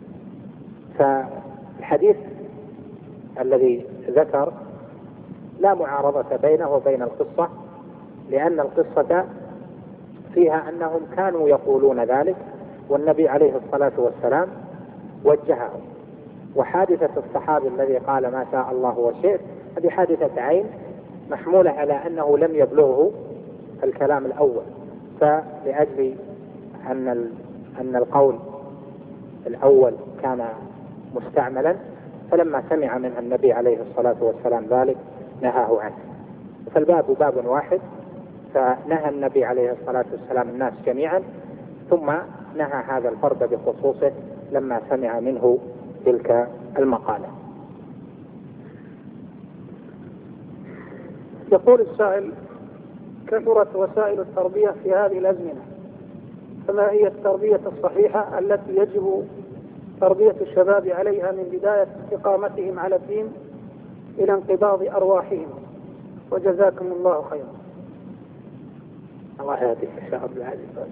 فالحديث الذي ذكر لا معارضة بينه وبين القصة، لأن القصة فيها أنهم كانوا يقولون ذلك، والنبي عليه الصلاة والسلام وجههم. وحادثة الصحابي الذي قال ما شاء الله وشئت هذه حادثة عين محمولة على أنه لم يبلغه الكلام الأول، فلأجل أن القول الأول كان مستعملا فلما سمع من النبي عليه الصلاة والسلام ذلك نهاه عنه. فالباب باب واحد، فنهى النبي عليه الصلاة والسلام الناس جميعا، ثم نهى هذا الفرد بخصوصه لما سمع منه تلك المقالة. يقول السائل: كثرت وسائل التربية في هذه الأزمنة، فما هي التربية الصحيحة التي يجب تربية الشباب عليها من بداية استقامتهم على الدين إلى انقباض أرواحهم؟ وجزاكم الله خيرا. الله يهديك إن شاء الله.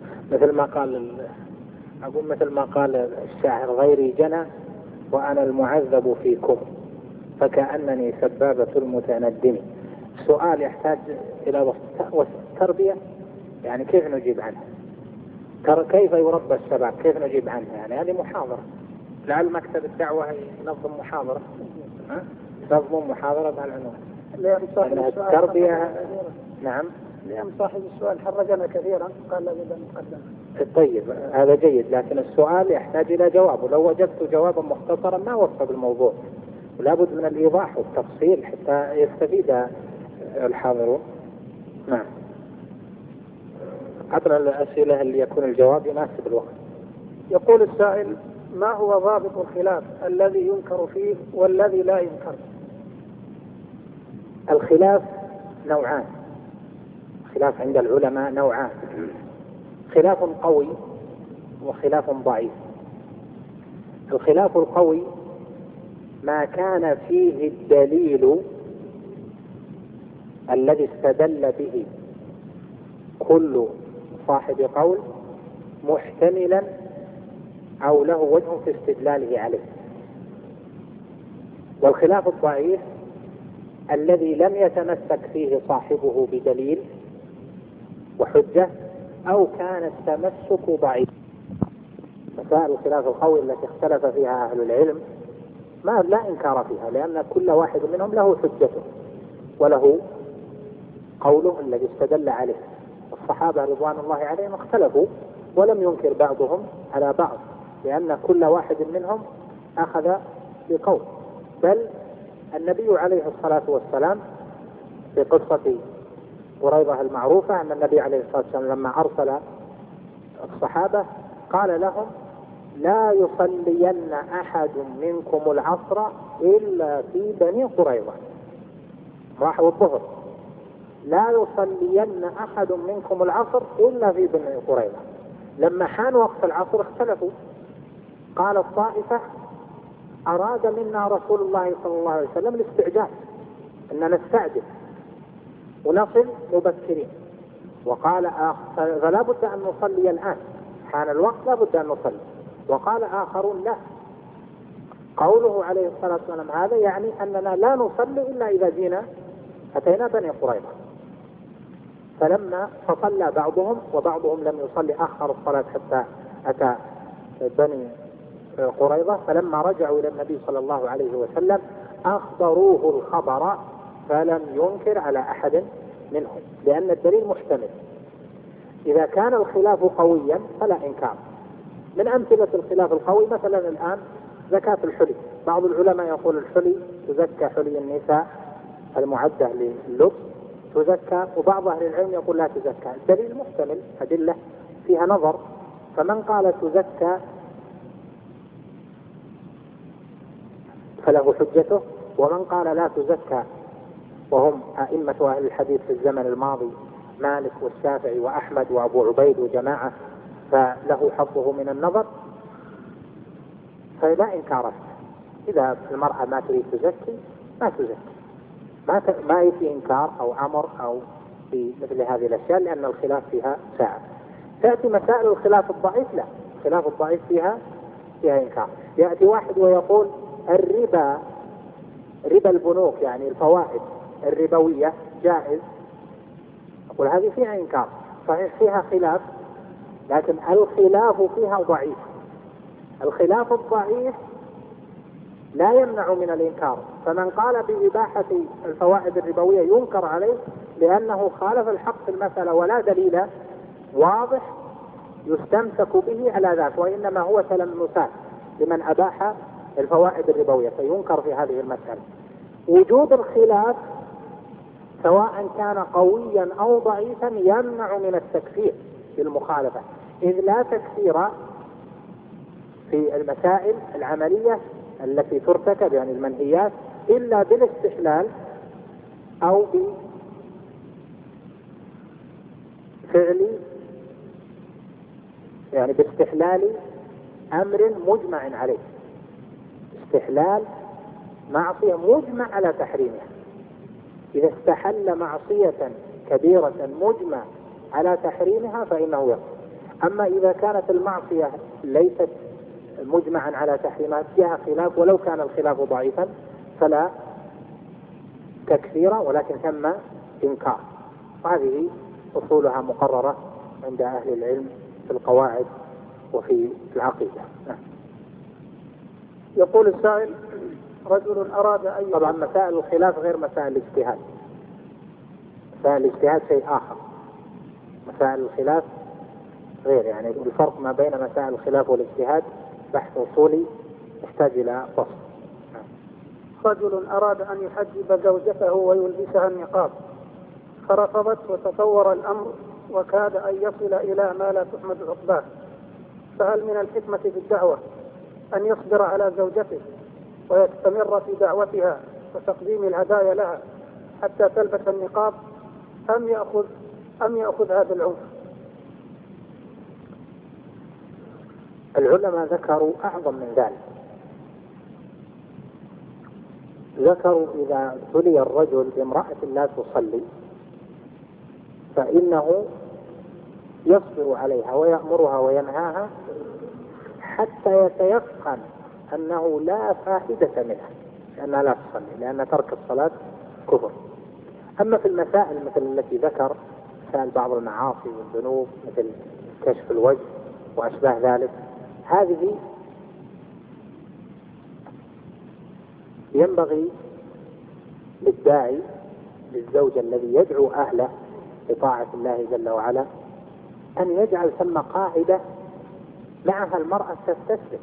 مثل ما قال الشاعر: غيري جنى وأنا المعذب فيكم فكأنني سبابة المتندم. السؤال يحتاج إلى تربية، يعني كيف نجيب عنه؟ كيف يربى الشباب؟ كيف نجيب عنه؟ يعني هذه محاضرة، لعل مكتب الدعوة ينظم محاضرة، ينظم محاضرة بهالعنوان. التربية. نعم. لأن صاحب السؤال حرجنا كثيرا قال لابد أن نقدم. طيب هذا جيد، لكن السؤال يحتاج إلى جواب، ولو وجدت جوابا مختصرا ما وصف الموضوع، ولا بد من الإيضاح والتفصيل حتى يستفيد الحاضرون. نعم. عطنا الأسئلة اللي يكون الجواب يناسب الوقت. يقول السائل: ما هو ضابط الخلاف الذي ينكر فيه والذي لا ينكر؟ الخلاف نوعان، خلاف عند العلماء نوعان: خلاف قوي وخلاف ضعيف. الخلاف القوي ما كان فيه الدليل الذي استدل به كل صاحب قول محتملا أو له وجه في استدلاله عليه. والخلاف الضعيف الذي لم يتمسك فيه صاحبه بدليل وحجة أو كان التمسك ضعيف. مسائل الخلاف القوي التي اختلف فيها أهل العلم ما لا إنكار فيها، لأن كل واحد منهم له حجته وله قوله الذي استدل عليه. الصحابة رضوان الله عليهم اختلفوا ولم ينكر بعضهم على بعض، لأن كل واحد منهم أخذ بقول. بل النبي عليه الصلاة والسلام في قصة قريظة المعروفة أن النبي عليه الصلاة والسلام لما أرسل الصحابة قال لهم: لا يصلين أحد منكم العصر إلا في بني قريظة. راحوا الظهر: لا يصلين أحد منكم العصر إلا في بني قريظة. لما حان وقت العصر اختلفوا، قال الطائفة: أراد منا رسول الله صلى الله عليه وسلم الاستعجال، أن نستعجل ونصل مبكرين، وقال فلا بد أن نصلي الآن، حان الوقت لا بد أن نصلي. وقال آخرون: لا، قوله عليه الصلاة والسلام هذا يعني أننا لا نصلي إلا إذا أتينا بني قريظة. فلما فصلى بعضهم وبعضهم لم يصلي أخر الصلاة حتى أتى بني قريظة. فلما رجعوا إلى النبي صلى الله عليه وسلم أخبروه الخبر فلم ينكر على أحد منهم، لأن الدليل محتمل. إذا كان الخلاف قويا فلا إنكار. من أمثلة الخلاف القوي مثلا الآن زكاة الحلي. بعض العلماء يقول الحلي تزكى، حلي النساء المعدة لللبس تزكى، وبعض أهل العلم يقول لا تزكى. الدليل محتمل، أدلة فيها نظر. فمن قال تزكى فله حجته، ومن قال لا تزكى وهم أئمة أهل الحديث في الزمن الماضي مالك والشافعي وأحمد وأبو عبيد وجماعة فله حظه من النظر، فلا إنكار. إذا المرأة ما تريد تزكي ما تزكي، ما يفي إنكار أو أمر أو في مثل هذه الأشياء، لأن الخلاف فيها ساعة. تأتي مسائل الخلاف الضعيف، لا، الخلاف الضعيف فيها إنكار. يأتي واحد ويقول الربا، ربا البنوك يعني الفوائد الربوية جائز، أقول هذه فيها إنكار. صحيح فيها خلاف، لكن الخلاف فيها ضعيف، الخلاف الضعيف لا يمنع من الإنكار، فمن قال بإباحة الفوائد الربوية ينكر عليه لأنه خالف الحق في المسألة ولا دليل واضح يستمسك به على ذلك، وإنما هو تلمسات لمن أباح الفوائد الربوية، فينكر في هذه المسألة. وجود الخلاف سواء كان قويا أو ضعيفا يمنع من التكفير بالمخالفة، إذ لا تكفير في المسائل العملية التي ترتكب يعني المنهيات إلا بالاستحلال أو بفعل يعني باستحلال أمر مجمع عليه، استحلال معصية مجمع على تحريمها. إذا استحل معصية كبيرة مجمع على تحريمها فإنه يكفر. أما إذا كانت المعصية ليست مجمعا على تحريمها فيها خلاف ولو كان الخلاف ضعيفا فلا تكفير ولكن ثم إنكار. وهذه أصولها مقررة عند أهل العلم في القواعد وفي العقيدة. يقول السائل: رجل أراد أن طبعا مسائل الخلاف غير مسائل الاجتهاد، مسائل الاجتهاد شيء آخر، مسائل الخلاف غير، يعني الفرق ما بين مسائل الخلاف والاجتهاد بحث أصولي يحتاج إلى فصل. رجل أراد أن يحجب زوجته ويلبسها النقاب فرفضت وتطور الأمر وكاد أن يصل إلى ما لا تحمد عقباه، فهل من الحكمة في الدعوة أن يصبر على زوجته ويستمر في دعوتها وتقديم الهدايا لها حتى تلبس النقاب أم يأخذ هذا العنف؟ العلماء ذكروا أعظم من ذلك، ذكروا إذا ابتلي الرجل بامرأة لا تصلي فإنه يصبر عليها ويأمرها وينهاها حتى يتيقن أنه لا فائدة منها لأنها لا تصلي، لأن ترك الصلاة كفر. أما في المسائل مثل التي ذكر، مسائل بعض المعاصي والذنوب مثل كشف الوجه وأشباه ذلك، هذه ينبغي للداعي للزوج الذي يدعو أهله لطاعة الله جل وعلا أن يجعل ثم قاعدة معها المرأة تستسلم،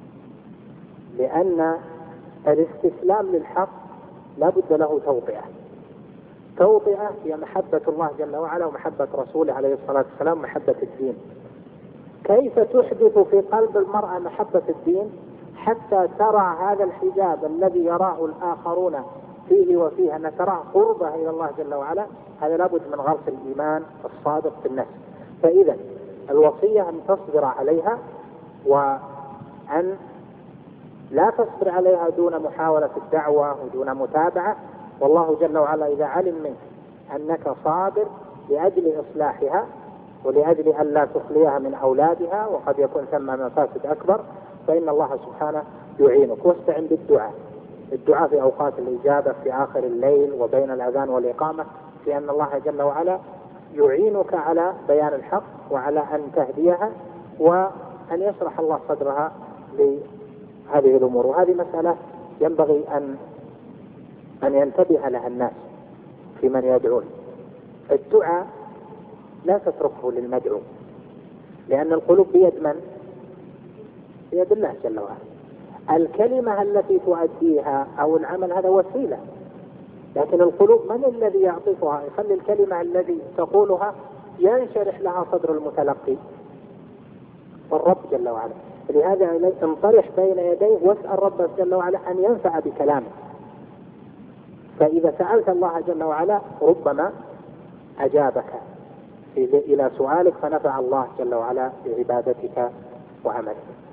لأن الاستسلام للحق لا بد له توطئة هي محبة الله جل وعلا ومحبة رسوله عليه الصلاة والسلام ومحبة الدين. كيف تحدث في قلب المرأة محبة الدين حتى ترى هذا الحجاب الذي يراه الآخرون فيه وفيها أن ترى قربة إلى الله جل وعلا؟ هذا لابد من غرس الإيمان الصادق في النفس. فإذا الوصية أن تصبر عليها وأن لا تصبر عليها دون محاولة الدعوة ودون متابعة، والله جل وعلا إذا علم منك أنك صابر لأجل إصلاحها ولأجل أن لا تخليها من أولادها وقد يكون ثم مفاسد أكبر فإن الله سبحانه يعينك. واستعن بالدعاء في أوقات الإجابة في آخر الليل وبين الأذان والإقامة، في أن الله جل وعلا يعينك على بيان الحق وعلى أن تهديها وأن يشرح الله صدرها لهذه الأمور. وهذه مسألة ينبغي أن ينتبه لها الناس في من يدعون. الدعاء لا تتركه للمدعو، لأن القلوب بيد من؟ بيد الله جل وعلا. الكلمة التي تؤديها أو العمل هذا وسيلة، لكن القلوب من الذي يعطفها؟ يخلي الكلمة التي تقولها ينشرح لها صدر المتلقي والرب جل وعلا. لهذا انطرح بين يديه واسأل ربك جل وعلا أن ينفع بكلامه. فإذا سألت الله جل وعلا ربما أجابك إلى سؤالك فنفع الله جل وعلا بعبادتك وعملك.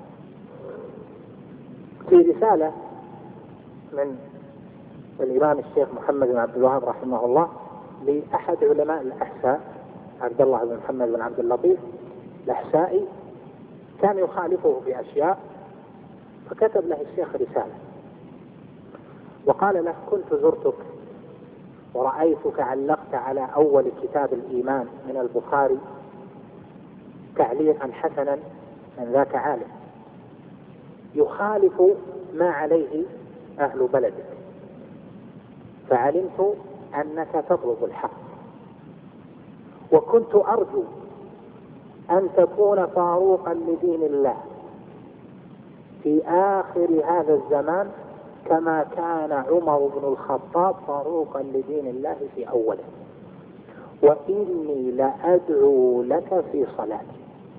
في رسالة من الإمام الشيخ محمد بن عبد الوهاب رحمه الله لأحد علماء الأحساء عبد الله بن محمد بن عبد اللطيف الأحسائي، كان يخالفه في أشياء، فكتب له الشيخ رسالة وقال له: كنت زرتك ورأيتك علقت على أول كتاب الإيمان من البخاري تعليقا حسنا من ذاك عالم، يخالف ما عليه أهل بلدك، فعلمت أنك تطلب الحق، وكنت أرجو أن تكون فاروقا لدين الله في آخر هذا الزمان كما كان عمر بن الخطاب فاروقا لدين الله في أوله. وإني لأدعو لك في صلاتي.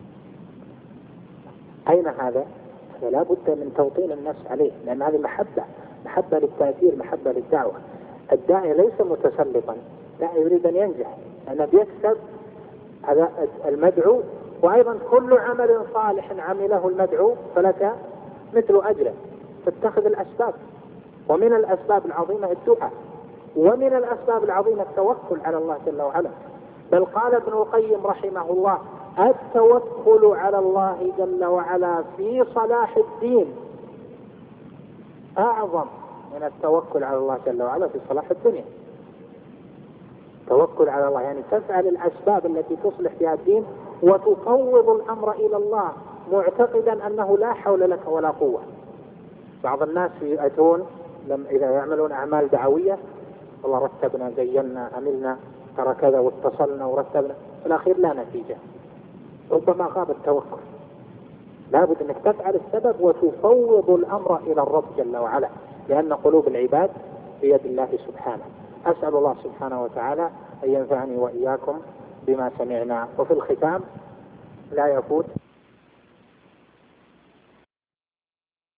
أين هذا؟ فلا بد من توطين النفس عليه، لأن هذه محبة للتأثير، محبة للدعوة. الداعي ليس متسلطا، الداعي يريد أن ينجح، لأنه بيكسب هذا المدعو. وأيضا كل عمل صالح عمله المدعو فلك مثل أجره، فاتخذ الأسباب. ومن الأسباب العظيمة الدعاء، ومن الأسباب العظيمة التوكل على الله جل وعلا. بل قال ابن القيم رحمه الله: التوكل على الله جل وعلا في صلاح الدين أعظم من التوكل على الله جل وعلا في صلاح الدنيا. توكل على الله يعني تفعل الأسباب التي تصلح بها الدين، وتفوض الأمر إلى الله معتقدا أنه لا حول لك ولا قوة. بعض الناس يأتون إذا يعملون أعمال دعوية: والله رتبنا، زينا، عملنا، ترى كذا، واتصلنا ورتبنا، في الأخير لا نتيجة. ربما غاب التوكل. لابد أنك تفعل السبب وتفوض الأمر إلى الرب جل وعلا، لأن قلوب العباد بيد الله سبحانه. أسأل الله سبحانه وتعالى أن ينفعني وإياكم بما سمعنا. وفي الختام لا يفوت